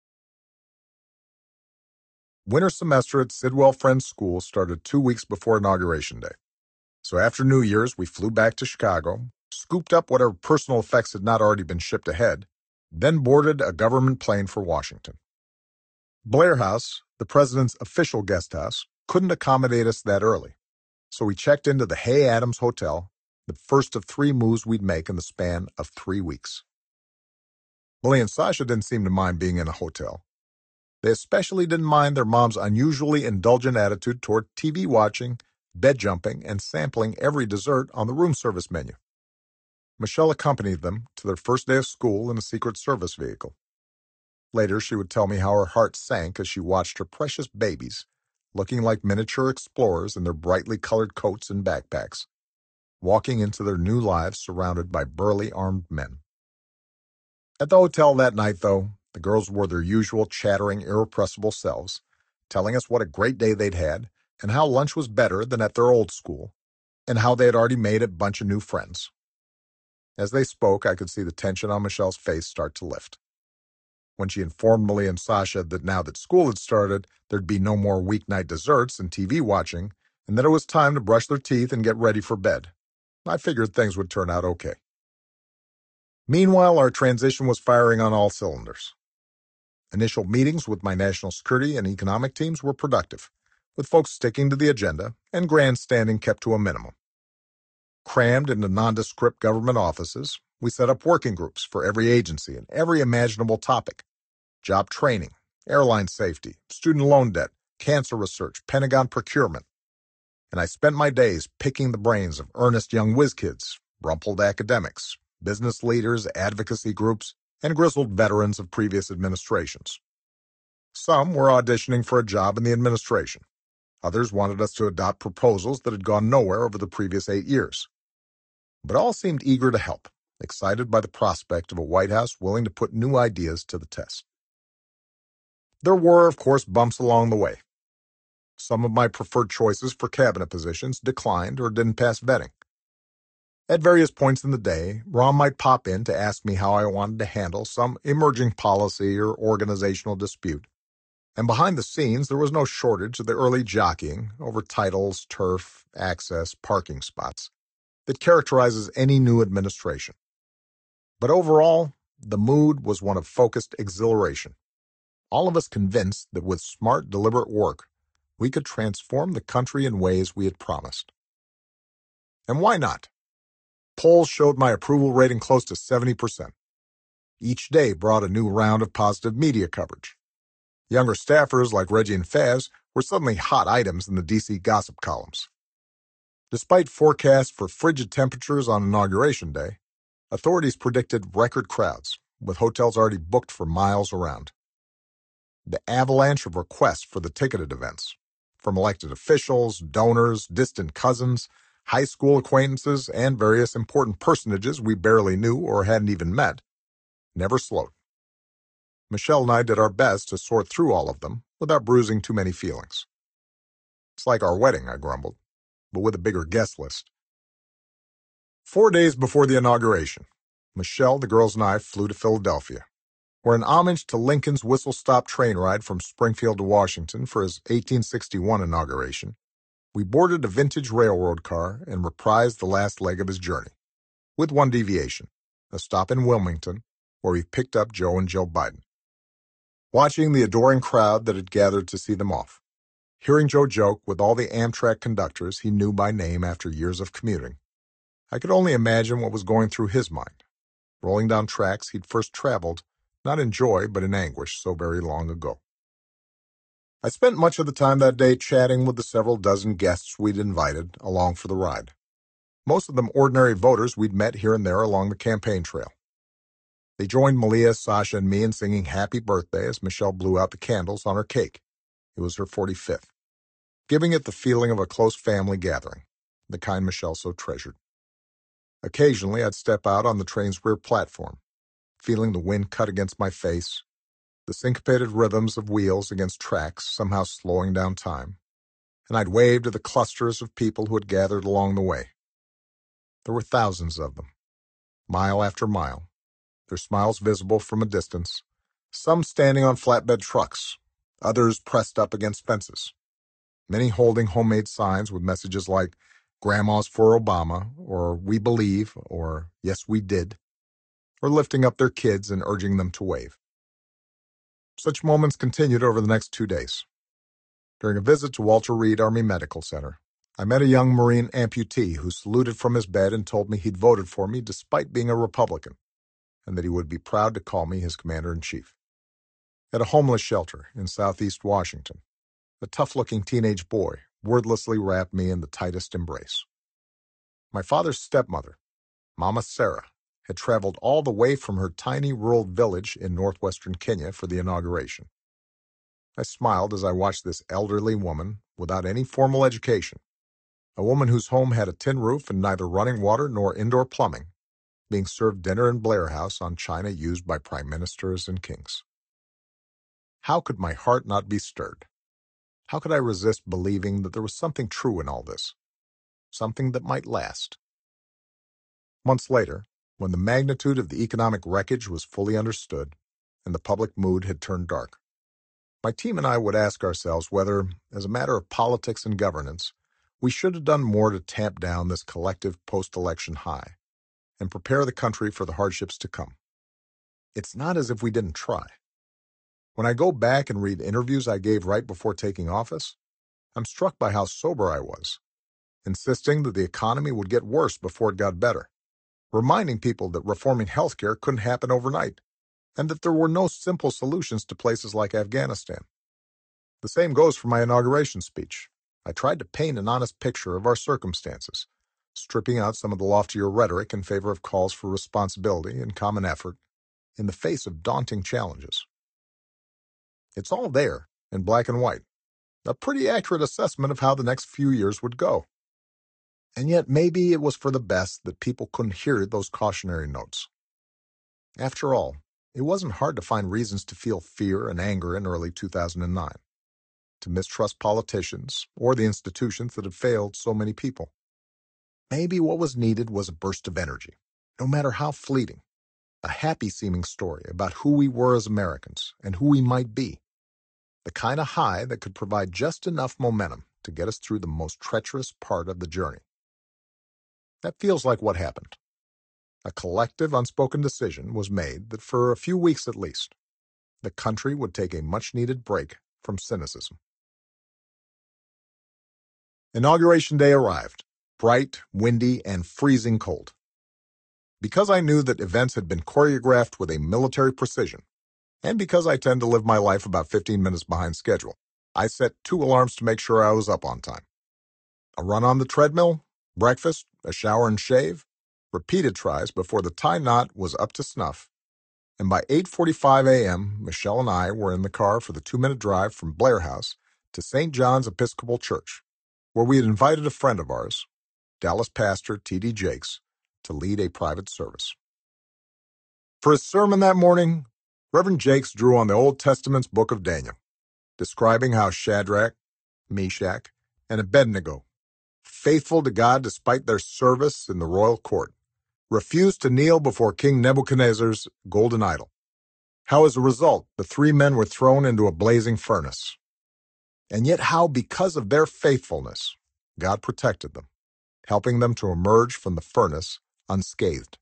Winter semester at Sidwell Friends School started two weeks before Inauguration Day. So after New Year's, we flew back to Chicago, scooped up whatever personal effects had not already been shipped ahead, then boarded a government plane for Washington. Blair House, the president's official guest house, couldn't accommodate us that early, so we checked into the Hay Adams Hotel, the first of three moves we'd make in the span of three weeks. Malia and Sasha didn't seem to mind being in a hotel. They especially didn't mind their mom's unusually indulgent attitude toward T V watching, bed jumping, and sampling every dessert on the room service menu. Michelle accompanied them to their first day of school in a Secret Service vehicle. Later, she would tell me how her heart sank as she watched her precious babies, looking like miniature explorers in their brightly colored coats and backpacks, walking into their new lives surrounded by burly armed men. At the hotel that night, though, the girls were their usual chattering, irrepressible selves, telling us what a great day they'd had, and how lunch was better than at their old school, and how they had already made a bunch of new friends. As they spoke, I could see the tension on Michelle's face start to lift. When she informed Malia and Sasha that now that school had started, there'd be no more weeknight desserts and T V watching, and that it was time to brush their teeth and get ready for bed, I figured things would turn out okay. Meanwhile, our transition was firing on all cylinders. Initial meetings with my national security and economic teams were productive, with folks sticking to the agenda and grandstanding kept to a minimum. Crammed into nondescript government offices, we set up working groups for every agency and every imaginable topic: job training, airline safety, student loan debt, cancer research, Pentagon procurement. And I spent my days picking the brains of earnest young whiz kids, rumpled academics, business leaders, advocacy groups, and grizzled veterans of previous administrations. Some were auditioning for a job in the administration. Others wanted us to adopt proposals that had gone nowhere over the previous eight years. But all seemed eager to help, excited by the prospect of a White House willing to put new ideas to the test. There were, of course, bumps along the way. Some of my preferred choices for cabinet positions declined or didn't pass vetting. At various points in the day, Ron might pop in to ask me how I wanted to handle some emerging policy or organizational dispute. And behind the scenes, there was no shortage of the early jockeying over titles, turf, access, parking spots that characterizes any new administration. But overall, the mood was one of focused exhilaration. All of us convinced that with smart, deliberate work, we could transform the country in ways we had promised. And why not? Polls showed my approval rating close to seventy percent. Each day brought a new round of positive media coverage. Younger staffers like Reggie and Faz were suddenly hot items in the D C gossip columns. Despite forecasts for frigid temperatures on Inauguration Day, authorities predicted record crowds, with hotels already booked for miles around. The avalanche of requests for the ticketed events, from elected officials, donors, distant cousins, high school acquaintances, and various important personages we barely knew or hadn't even met, never slowed. Michelle and I did our best to sort through all of them without bruising too many feelings. It's like our wedding, I grumbled, but with a bigger guest list. Four days before the inauguration, Michelle, the girls, and I flew to Philadelphia, where in homage to Lincoln's whistle-stop train ride from Springfield to Washington for his eighteen sixty-one inauguration, we boarded a vintage railroad car and reprised the last leg of his journey, with one deviation, a stop in Wilmington, where we picked up Joe and Jill Biden. Watching the adoring crowd that had gathered to see them off, hearing Joe joke with all the Amtrak conductors he knew by name after years of commuting, I could only imagine what was going through his mind, rolling down tracks he'd first traveled, not in joy but in anguish so very long ago. I spent much of the time that day chatting with the several dozen guests we'd invited along for the ride, most of them ordinary voters we'd met here and there along the campaign trail. They joined Malia, Sasha, and me in singing Happy Birthday as Michelle blew out the candles on her cake. It was her forty-fifth, giving it the feeling of a close family gathering, the kind Michelle so treasured. Occasionally, I'd step out on the train's rear platform, feeling the wind cut against my face, the syncopated rhythms of wheels against tracks somehow slowing down time, and I'd wave to the clusters of people who had gathered along the way. There were thousands of them, mile after mile, their smiles visible from a distance, some standing on flatbed trucks, others pressed up against fences, many holding homemade signs with messages like, Grandma's for Obama, or We Believe, or Yes, We Did, or lifting up their kids and urging them to wave. Such moments continued over the next two days. During a visit to Walter Reed Army Medical Center, I met a young Marine amputee who saluted from his bed and told me he'd voted for me despite being a Republican, and that he would be proud to call me his commander-in-chief. At a homeless shelter in southeast Washington, a tough-looking teenage boy wordlessly wrapped me in the tightest embrace. My father's stepmother, Mama Sarah, had traveled all the way from her tiny rural village in northwestern Kenya for the inauguration. I smiled as I watched this elderly woman without any formal education, a woman whose home had a tin roof and neither running water nor indoor plumbing, being served dinner in Blair House on china used by prime ministers and kings. How could my heart not be stirred? How could I resist believing that there was something true in all this, something that might last? Months later, when the magnitude of the economic wreckage was fully understood and the public mood had turned dark, my team and I would ask ourselves whether, as a matter of politics and governance, we should have done more to tamp down this collective post-election high and prepare the country for the hardships to come. It's not as if we didn't try. When I go back and read interviews I gave right before taking office, I'm struck by how sober I was, insisting that the economy would get worse before it got better, reminding people that reforming healthcare couldn't happen overnight, and that there were no simple solutions to places like Afghanistan. The same goes for my inauguration speech. I tried to paint an honest picture of our circumstances, stripping out some of the loftier rhetoric in favor of calls for responsibility and common effort, in the face of daunting challenges. It's all there, in black and white, a pretty accurate assessment of how the next few years would go. And yet maybe it was for the best that people couldn't hear those cautionary notes. After all, it wasn't hard to find reasons to feel fear and anger in early two thousand nine, to mistrust politicians or the institutions that had failed so many people. Maybe what was needed was a burst of energy, no matter how fleeting, a happy-seeming story about who we were as Americans and who we might be, the kind of high that could provide just enough momentum to get us through the most treacherous part of the journey. That feels like what happened. A collective, unspoken decision was made that for a few weeks at least, the country would take a much-needed break from cynicism. Inauguration Day arrived, bright, windy, and freezing cold. Because I knew that events had been choreographed with a military precision, and because I tend to live my life about fifteen minutes behind schedule, I set two alarms to make sure I was up on time. A run on the treadmill, breakfast, a shower and shave, repeated tries before the tie knot was up to snuff, and by eight forty-five a.m., Michelle and I were in the car for the two-minute drive from Blair House to Saint John's Episcopal Church, where we had invited a friend of ours, Dallas pastor T D Jakes, to lead a private service. For his sermon that morning, Reverend Jakes drew on the Old Testament's book of Daniel, describing how Shadrach, Meshach, and Abednego, faithful to God despite their service in the royal court, refused to kneel before King Nebuchadnezzar's golden idol. How, as a result, the three men were thrown into a blazing furnace. And yet how, because of their faithfulness, God protected them, helping them to emerge from the furnace unscathed.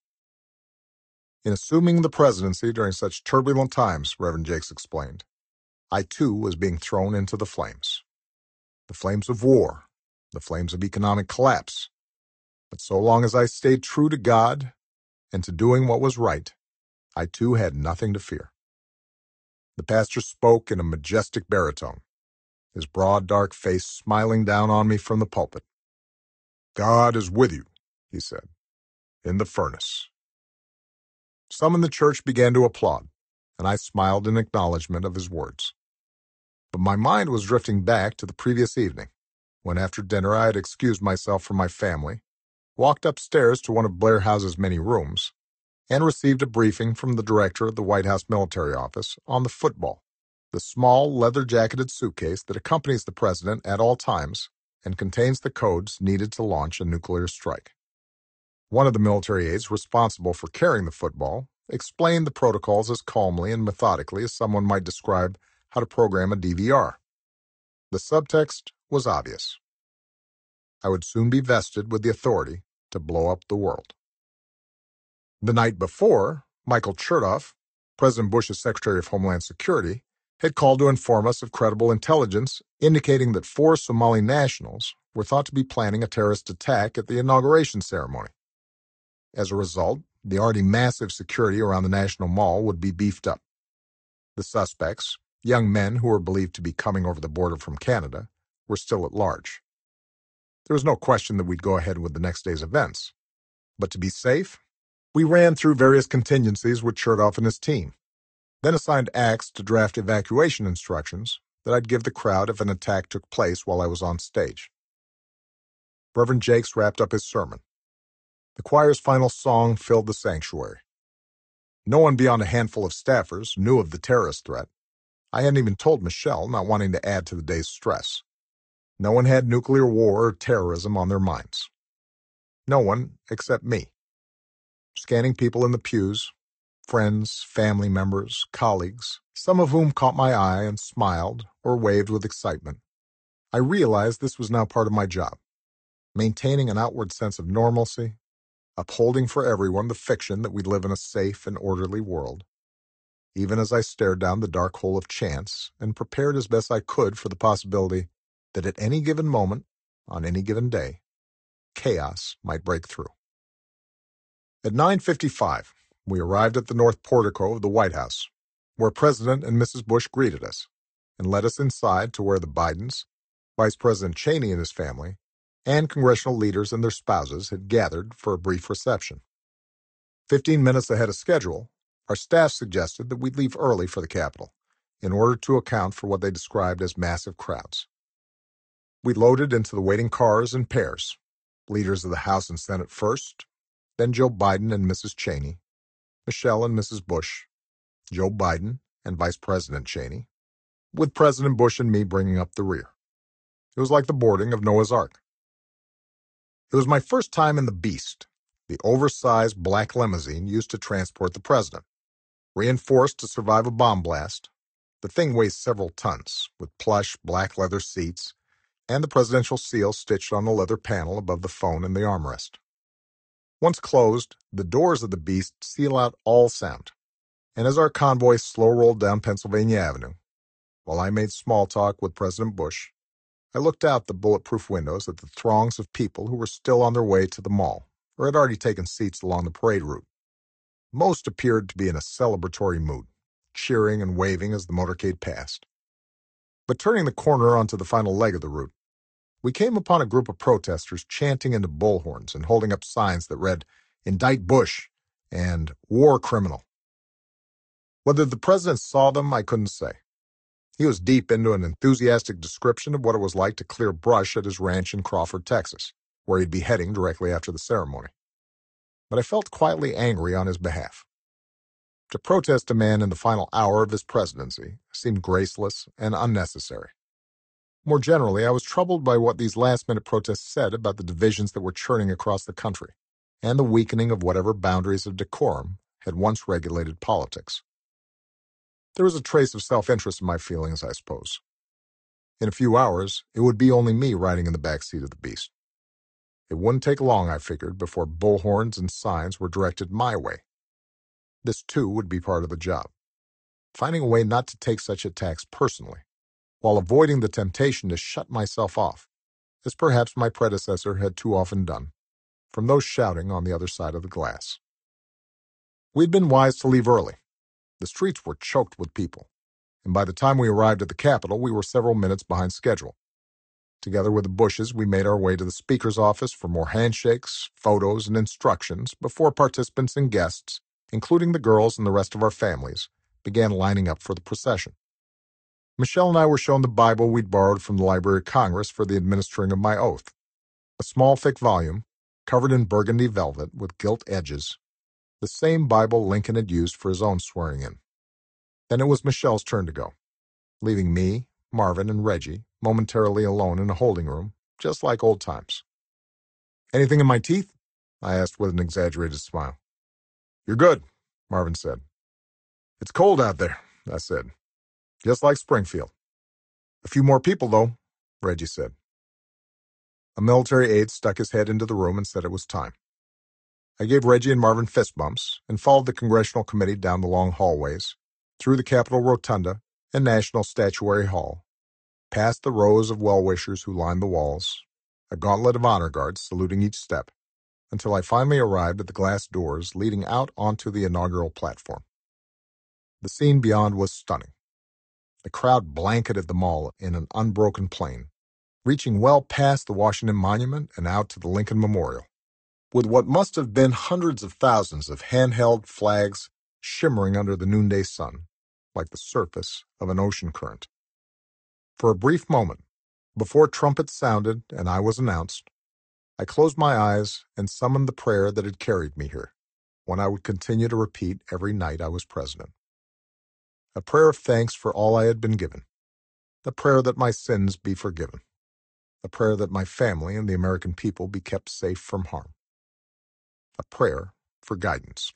In assuming the presidency during such turbulent times, Reverend Jakes explained, I too was being thrown into the flames. The flames of war, the flames of economic collapse. But so long as I stayed true to God and to doing what was right, I too had nothing to fear. The pastor spoke in a majestic baritone, his broad, dark face smiling down on me from the pulpit. God is with you, he said, in the furnace. Some in the church began to applaud, and I smiled in acknowledgement of his words. But my mind was drifting back to the previous evening, when after dinner I had excused myself from my family, walked upstairs to one of Blair House's many rooms, and received a briefing from the director of the White House Military Office on the football, the small leather-jacketed suitcase that accompanies the president at all times and contains the codes needed to launch a nuclear strike. One of the military aides responsible for carrying the football explained the protocols as calmly and methodically as someone might describe how to program a D V R. The subtext was obvious. I would soon be vested with the authority to blow up the world. The night before, Michael Chertoff, President Bush's Secretary of Homeland Security, had called to inform us of credible intelligence indicating that four Somali nationals were thought to be planning a terrorist attack at the inauguration ceremony. As a result, the already massive security around the National Mall would be beefed up. The suspects, young men who were believed to be coming over the border from Canada, were still at large. There was no question that we'd go ahead with the next day's events. But to be safe, we ran through various contingencies with Chertoff and his team, then assigned acts to draft evacuation instructions that I'd give the crowd if an attack took place while I was on stage. Reverend Jakes wrapped up his sermon. The choir's final song filled the sanctuary. No one beyond a handful of staffers knew of the terrorist threat. I hadn't even told Michelle, not wanting to add to the day's stress. No one had nuclear war or terrorism on their minds. No one except me. Scanning people in the pews, friends, family members, colleagues, some of whom caught my eye and smiled or waved with excitement, I realized this was now part of my job, maintaining an outward sense of normalcy, upholding for everyone the fiction that we live in a safe and orderly world, even as I stared down the dark hole of chance and prepared as best I could for the possibility that at any given moment, on any given day, chaos might break through. At nine fifty-five, we arrived at the north portico of the White House, where President and Missus Bush greeted us, and led us inside to where the Bidens, Vice President Cheney and his family, and congressional leaders and their spouses had gathered for a brief reception. Fifteen minutes ahead of schedule, Our staff suggested that we'd leave early for the Capitol, in order to account for what they described as massive crowds. We loaded into the waiting cars in pairs, leaders of the House and Senate first, then Joe Biden and Missus Cheney, Michelle and Missus Bush, Joe Biden and Vice President Cheney, with President Bush and me bringing up the rear. It was like the boarding of Noah's Ark. It was my first time in the Beast, the oversized black limousine used to transport the president. Reinforced to survive a bomb blast, the thing weighs several tons, with plush black leather seats and the presidential seal stitched on the leather panel above the phone and the armrest. Once closed, the doors of the Beast seal out all sound, and as our convoy slow rolled down Pennsylvania Avenue, while I made small talk with President Bush, I looked out the bulletproof windows at the throngs of people who were still on their way to the mall or had already taken seats along the parade route. Most appeared to be in a celebratory mood, cheering and waving as the motorcade passed. But turning the corner onto the final leg of the route, we came upon a group of protesters chanting into bullhorns and holding up signs that read, "Indict Bush" and "War Criminal." Whether the president saw them, I couldn't say. He was deep into an enthusiastic description of what it was like to clear brush at his ranch in Crawford, Texas, where he'd be heading directly after the ceremony. But I felt quietly angry on his behalf. To protest a man in the final hour of his presidency seemed graceless and unnecessary. More generally, I was troubled by what these last-minute protests said about the divisions that were churning across the country, and the weakening of whatever boundaries of decorum had once regulated politics. There was a trace of self-interest in my feelings, I suppose. In a few hours, it would be only me riding in the back seat of the Beast. It wouldn't take long, I figured, before bullhorns and signs were directed my way. This, too, would be part of the job. Finding a way not to take such attacks personally, while avoiding the temptation to shut myself off, as perhaps my predecessor had too often done, from those shouting on the other side of the glass. We'd been wise to leave early. The streets were choked with people, and by the time we arrived at the Capitol, we were several minutes behind schedule. Together with the Bushes, we made our way to the Speaker's office for more handshakes, photos, and instructions before participants and guests, including the girls and the rest of our families, began lining up for the procession. Michelle and I were shown the Bible we'd borrowed from the Library of Congress for the administering of my oath, a small, thick volume, covered in burgundy velvet with gilt edges, the same Bible Lincoln had used for his own swearing-in. Then it was Michelle's turn to go, leaving me, Marvin, and Reggie momentarily alone in a holding room, just like old times. "Anything in my teeth?" I asked with an exaggerated smile. "You're good," Marvin said. "It's cold out there," I said. "Just like Springfield." "A few more people, though," Reggie said. A military aide stuck his head into the room and said it was time. I gave Reggie and Marvin fist bumps and followed the Congressional Committee down the long hallways, through the Capitol Rotunda and National Statuary Hall, past the rows of well-wishers who lined the walls, a gauntlet of honor guards saluting each step, until I finally arrived at the glass doors leading out onto the inaugural platform. The scene beyond was stunning. The crowd blanketed the mall in an unbroken plane, reaching well past the Washington Monument and out to the Lincoln Memorial, with what must have been hundreds of thousands of handheld flags shimmering under the noonday sun, like the surface of an ocean current. For a brief moment, before trumpets sounded and I was announced, I closed my eyes and summoned the prayer that had carried me here, one I would continue to repeat every night I was president. A prayer of thanks for all I had been given, a prayer that my sins be forgiven, a prayer that my family and the American people be kept safe from harm, a prayer for guidance.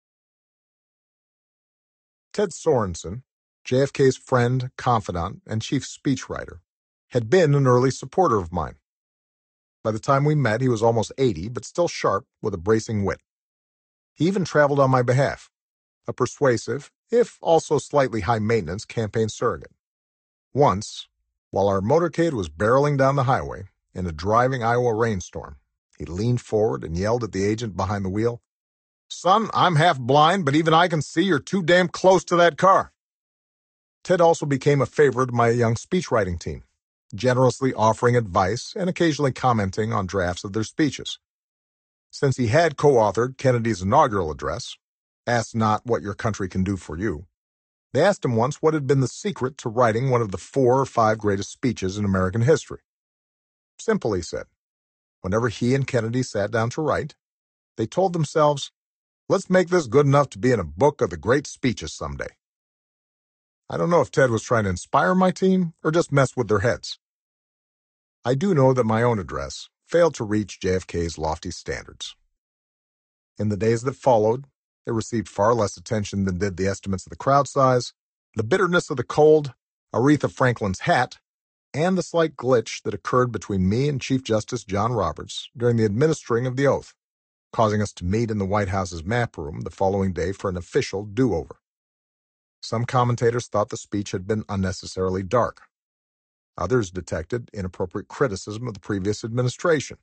Ted Sorensen, J F K's friend, confidant, and chief speechwriter, had been an early supporter of mine. By the time we met, he was almost eighty, but still sharp with a bracing wit. He even traveled on my behalf, a persuasive, if also slightly high-maintenance, campaign surrogate. Once, while our motorcade was barreling down the highway in a driving Iowa rainstorm, he leaned forward and yelled at the agent behind the wheel, "Son, I'm half blind, but even I can see you're too damn close to that car." Ted also became a favorite of my young speechwriting team, generously offering advice and occasionally commenting on drafts of their speeches. Since he had co-authored Kennedy's inaugural address, Ask not what your country can do for you. They asked him once what had been the secret to writing one of the four or five greatest speeches in American history. Simple, he said. Whenever he and Kennedy sat down to write, they told themselves, let's make this good enough to be in a book of the great speeches someday. I don't know if Ted was trying to inspire my team or just mess with their heads. I do know that my own address failed to reach J F K's lofty standards. In the days that followed, it received far less attention than did the estimates of the crowd size, the bitterness of the cold, Aretha Franklin's hat, and the slight glitch that occurred between me and Chief Justice John Roberts during the administering of the oath, causing us to meet in the White House's map room the following day for an official do-over. Some commentators thought the speech had been unnecessarily dark. Others detected inappropriate criticism of the previous administration.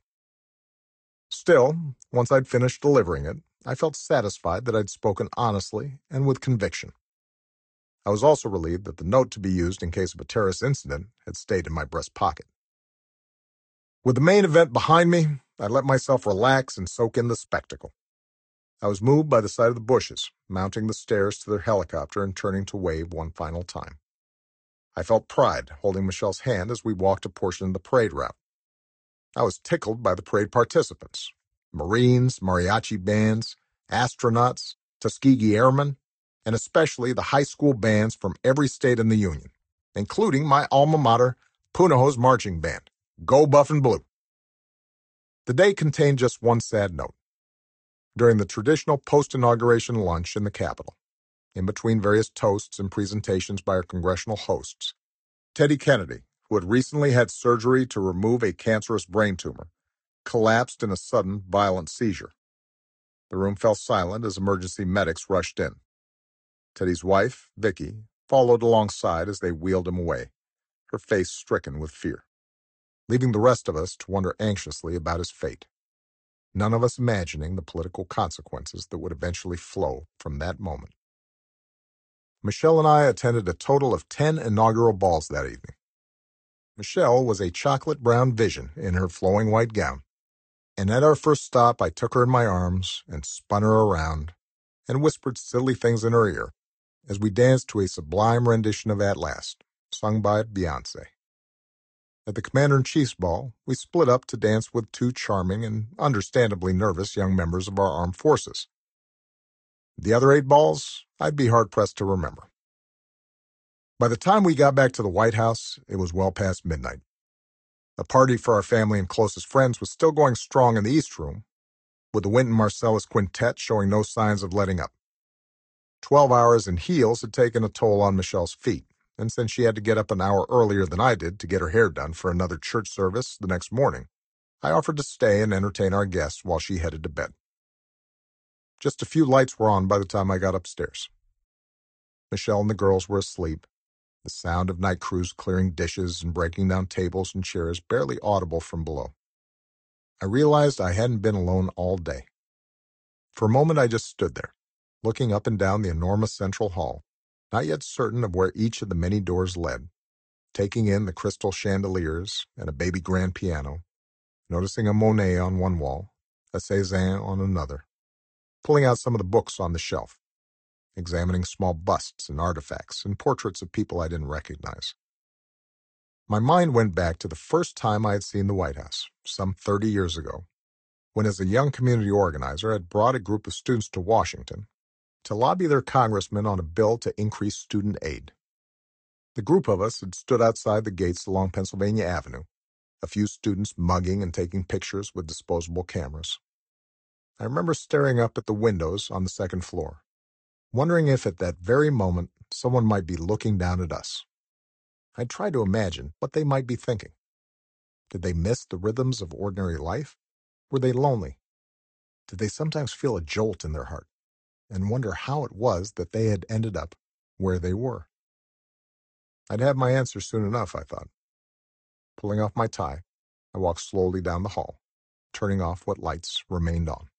Still, once I'd finished delivering it, I felt satisfied that I'd spoken honestly and with conviction. I was also relieved that the note to be used in case of a terrorist incident had stayed in my breast pocket. With the main event behind me, I let myself relax and soak in the spectacle. I was moved by the sight of the Bushes, mounting the stairs to their helicopter and turning to wave one final time. I felt pride holding Michelle's hand as we walked a portion of the parade route. I was tickled by the parade participants, Marines, mariachi bands, astronauts, Tuskegee Airmen, and especially the high school bands from every state in the Union, including my alma mater, Punahou's Marching Band. Go Buff and Blue. The day contained just one sad note. During the traditional post-inauguration lunch in the Capitol, in between various toasts and presentations by our congressional hosts, Teddy Kennedy, who had recently had surgery to remove a cancerous brain tumor, collapsed in a sudden, violent seizure. The room fell silent as emergency medics rushed in. Teddy's wife, Vicky, followed alongside as they wheeled him away, her face stricken with fear, leaving the rest of us to wonder anxiously about his fate, none of us imagining the political consequences that would eventually flow from that moment. Michelle and I attended a total of ten inaugural balls that evening. Michelle was a chocolate brown vision in her flowing white gown, and at our first stop I took her in my arms and spun her around and whispered silly things in her ear as we danced to a sublime rendition of At Last, sung by Beyoncé. At the Commander-in-Chief's ball, we split up to dance with two charming and understandably nervous young members of our armed forces. The other eight balls, I'd be hard-pressed to remember. By the time we got back to the White House, it was well past midnight. The party for our family and closest friends was still going strong in the East Room, with the Wynton Marsalis Quintet showing no signs of letting up. Twelve hours in heels had taken a toll on Michelle's feet, and since she had to get up an hour earlier than I did to get her hair done for another church service the next morning, I offered to stay and entertain our guests while she headed to bed. Just a few lights were on by the time I got upstairs. Michelle and the girls were asleep, the sound of night crews clearing dishes and breaking down tables and chairs barely audible from below. I realized I hadn't been alone all day. For a moment I just stood there, looking up and down the enormous central hall, not yet certain of where each of the many doors led, taking in the crystal chandeliers and a baby grand piano, noticing a Monet on one wall, a Cézanne on another, pulling out some of the books on the shelf, examining small busts and artifacts and portraits of people I didn't recognize. My mind went back to the first time I had seen the White House, some thirty years ago, when as a young community organizer I had brought a group of students to Washington to lobby their congressman on a bill to increase student aid. The group of us had stood outside the gates along Pennsylvania Avenue, a few students mugging and taking pictures with disposable cameras. I remember staring up at the windows on the second floor, wondering if at that very moment someone might be looking down at us. I tried to imagine what they might be thinking. Did they miss the rhythms of ordinary life? Were they lonely? Did they sometimes feel a jolt in their heart and wonder how it was that they had ended up where they were? I'd have my answer soon enough, I thought. Pulling off my tie, I walked slowly down the hall, turning off what lights remained on.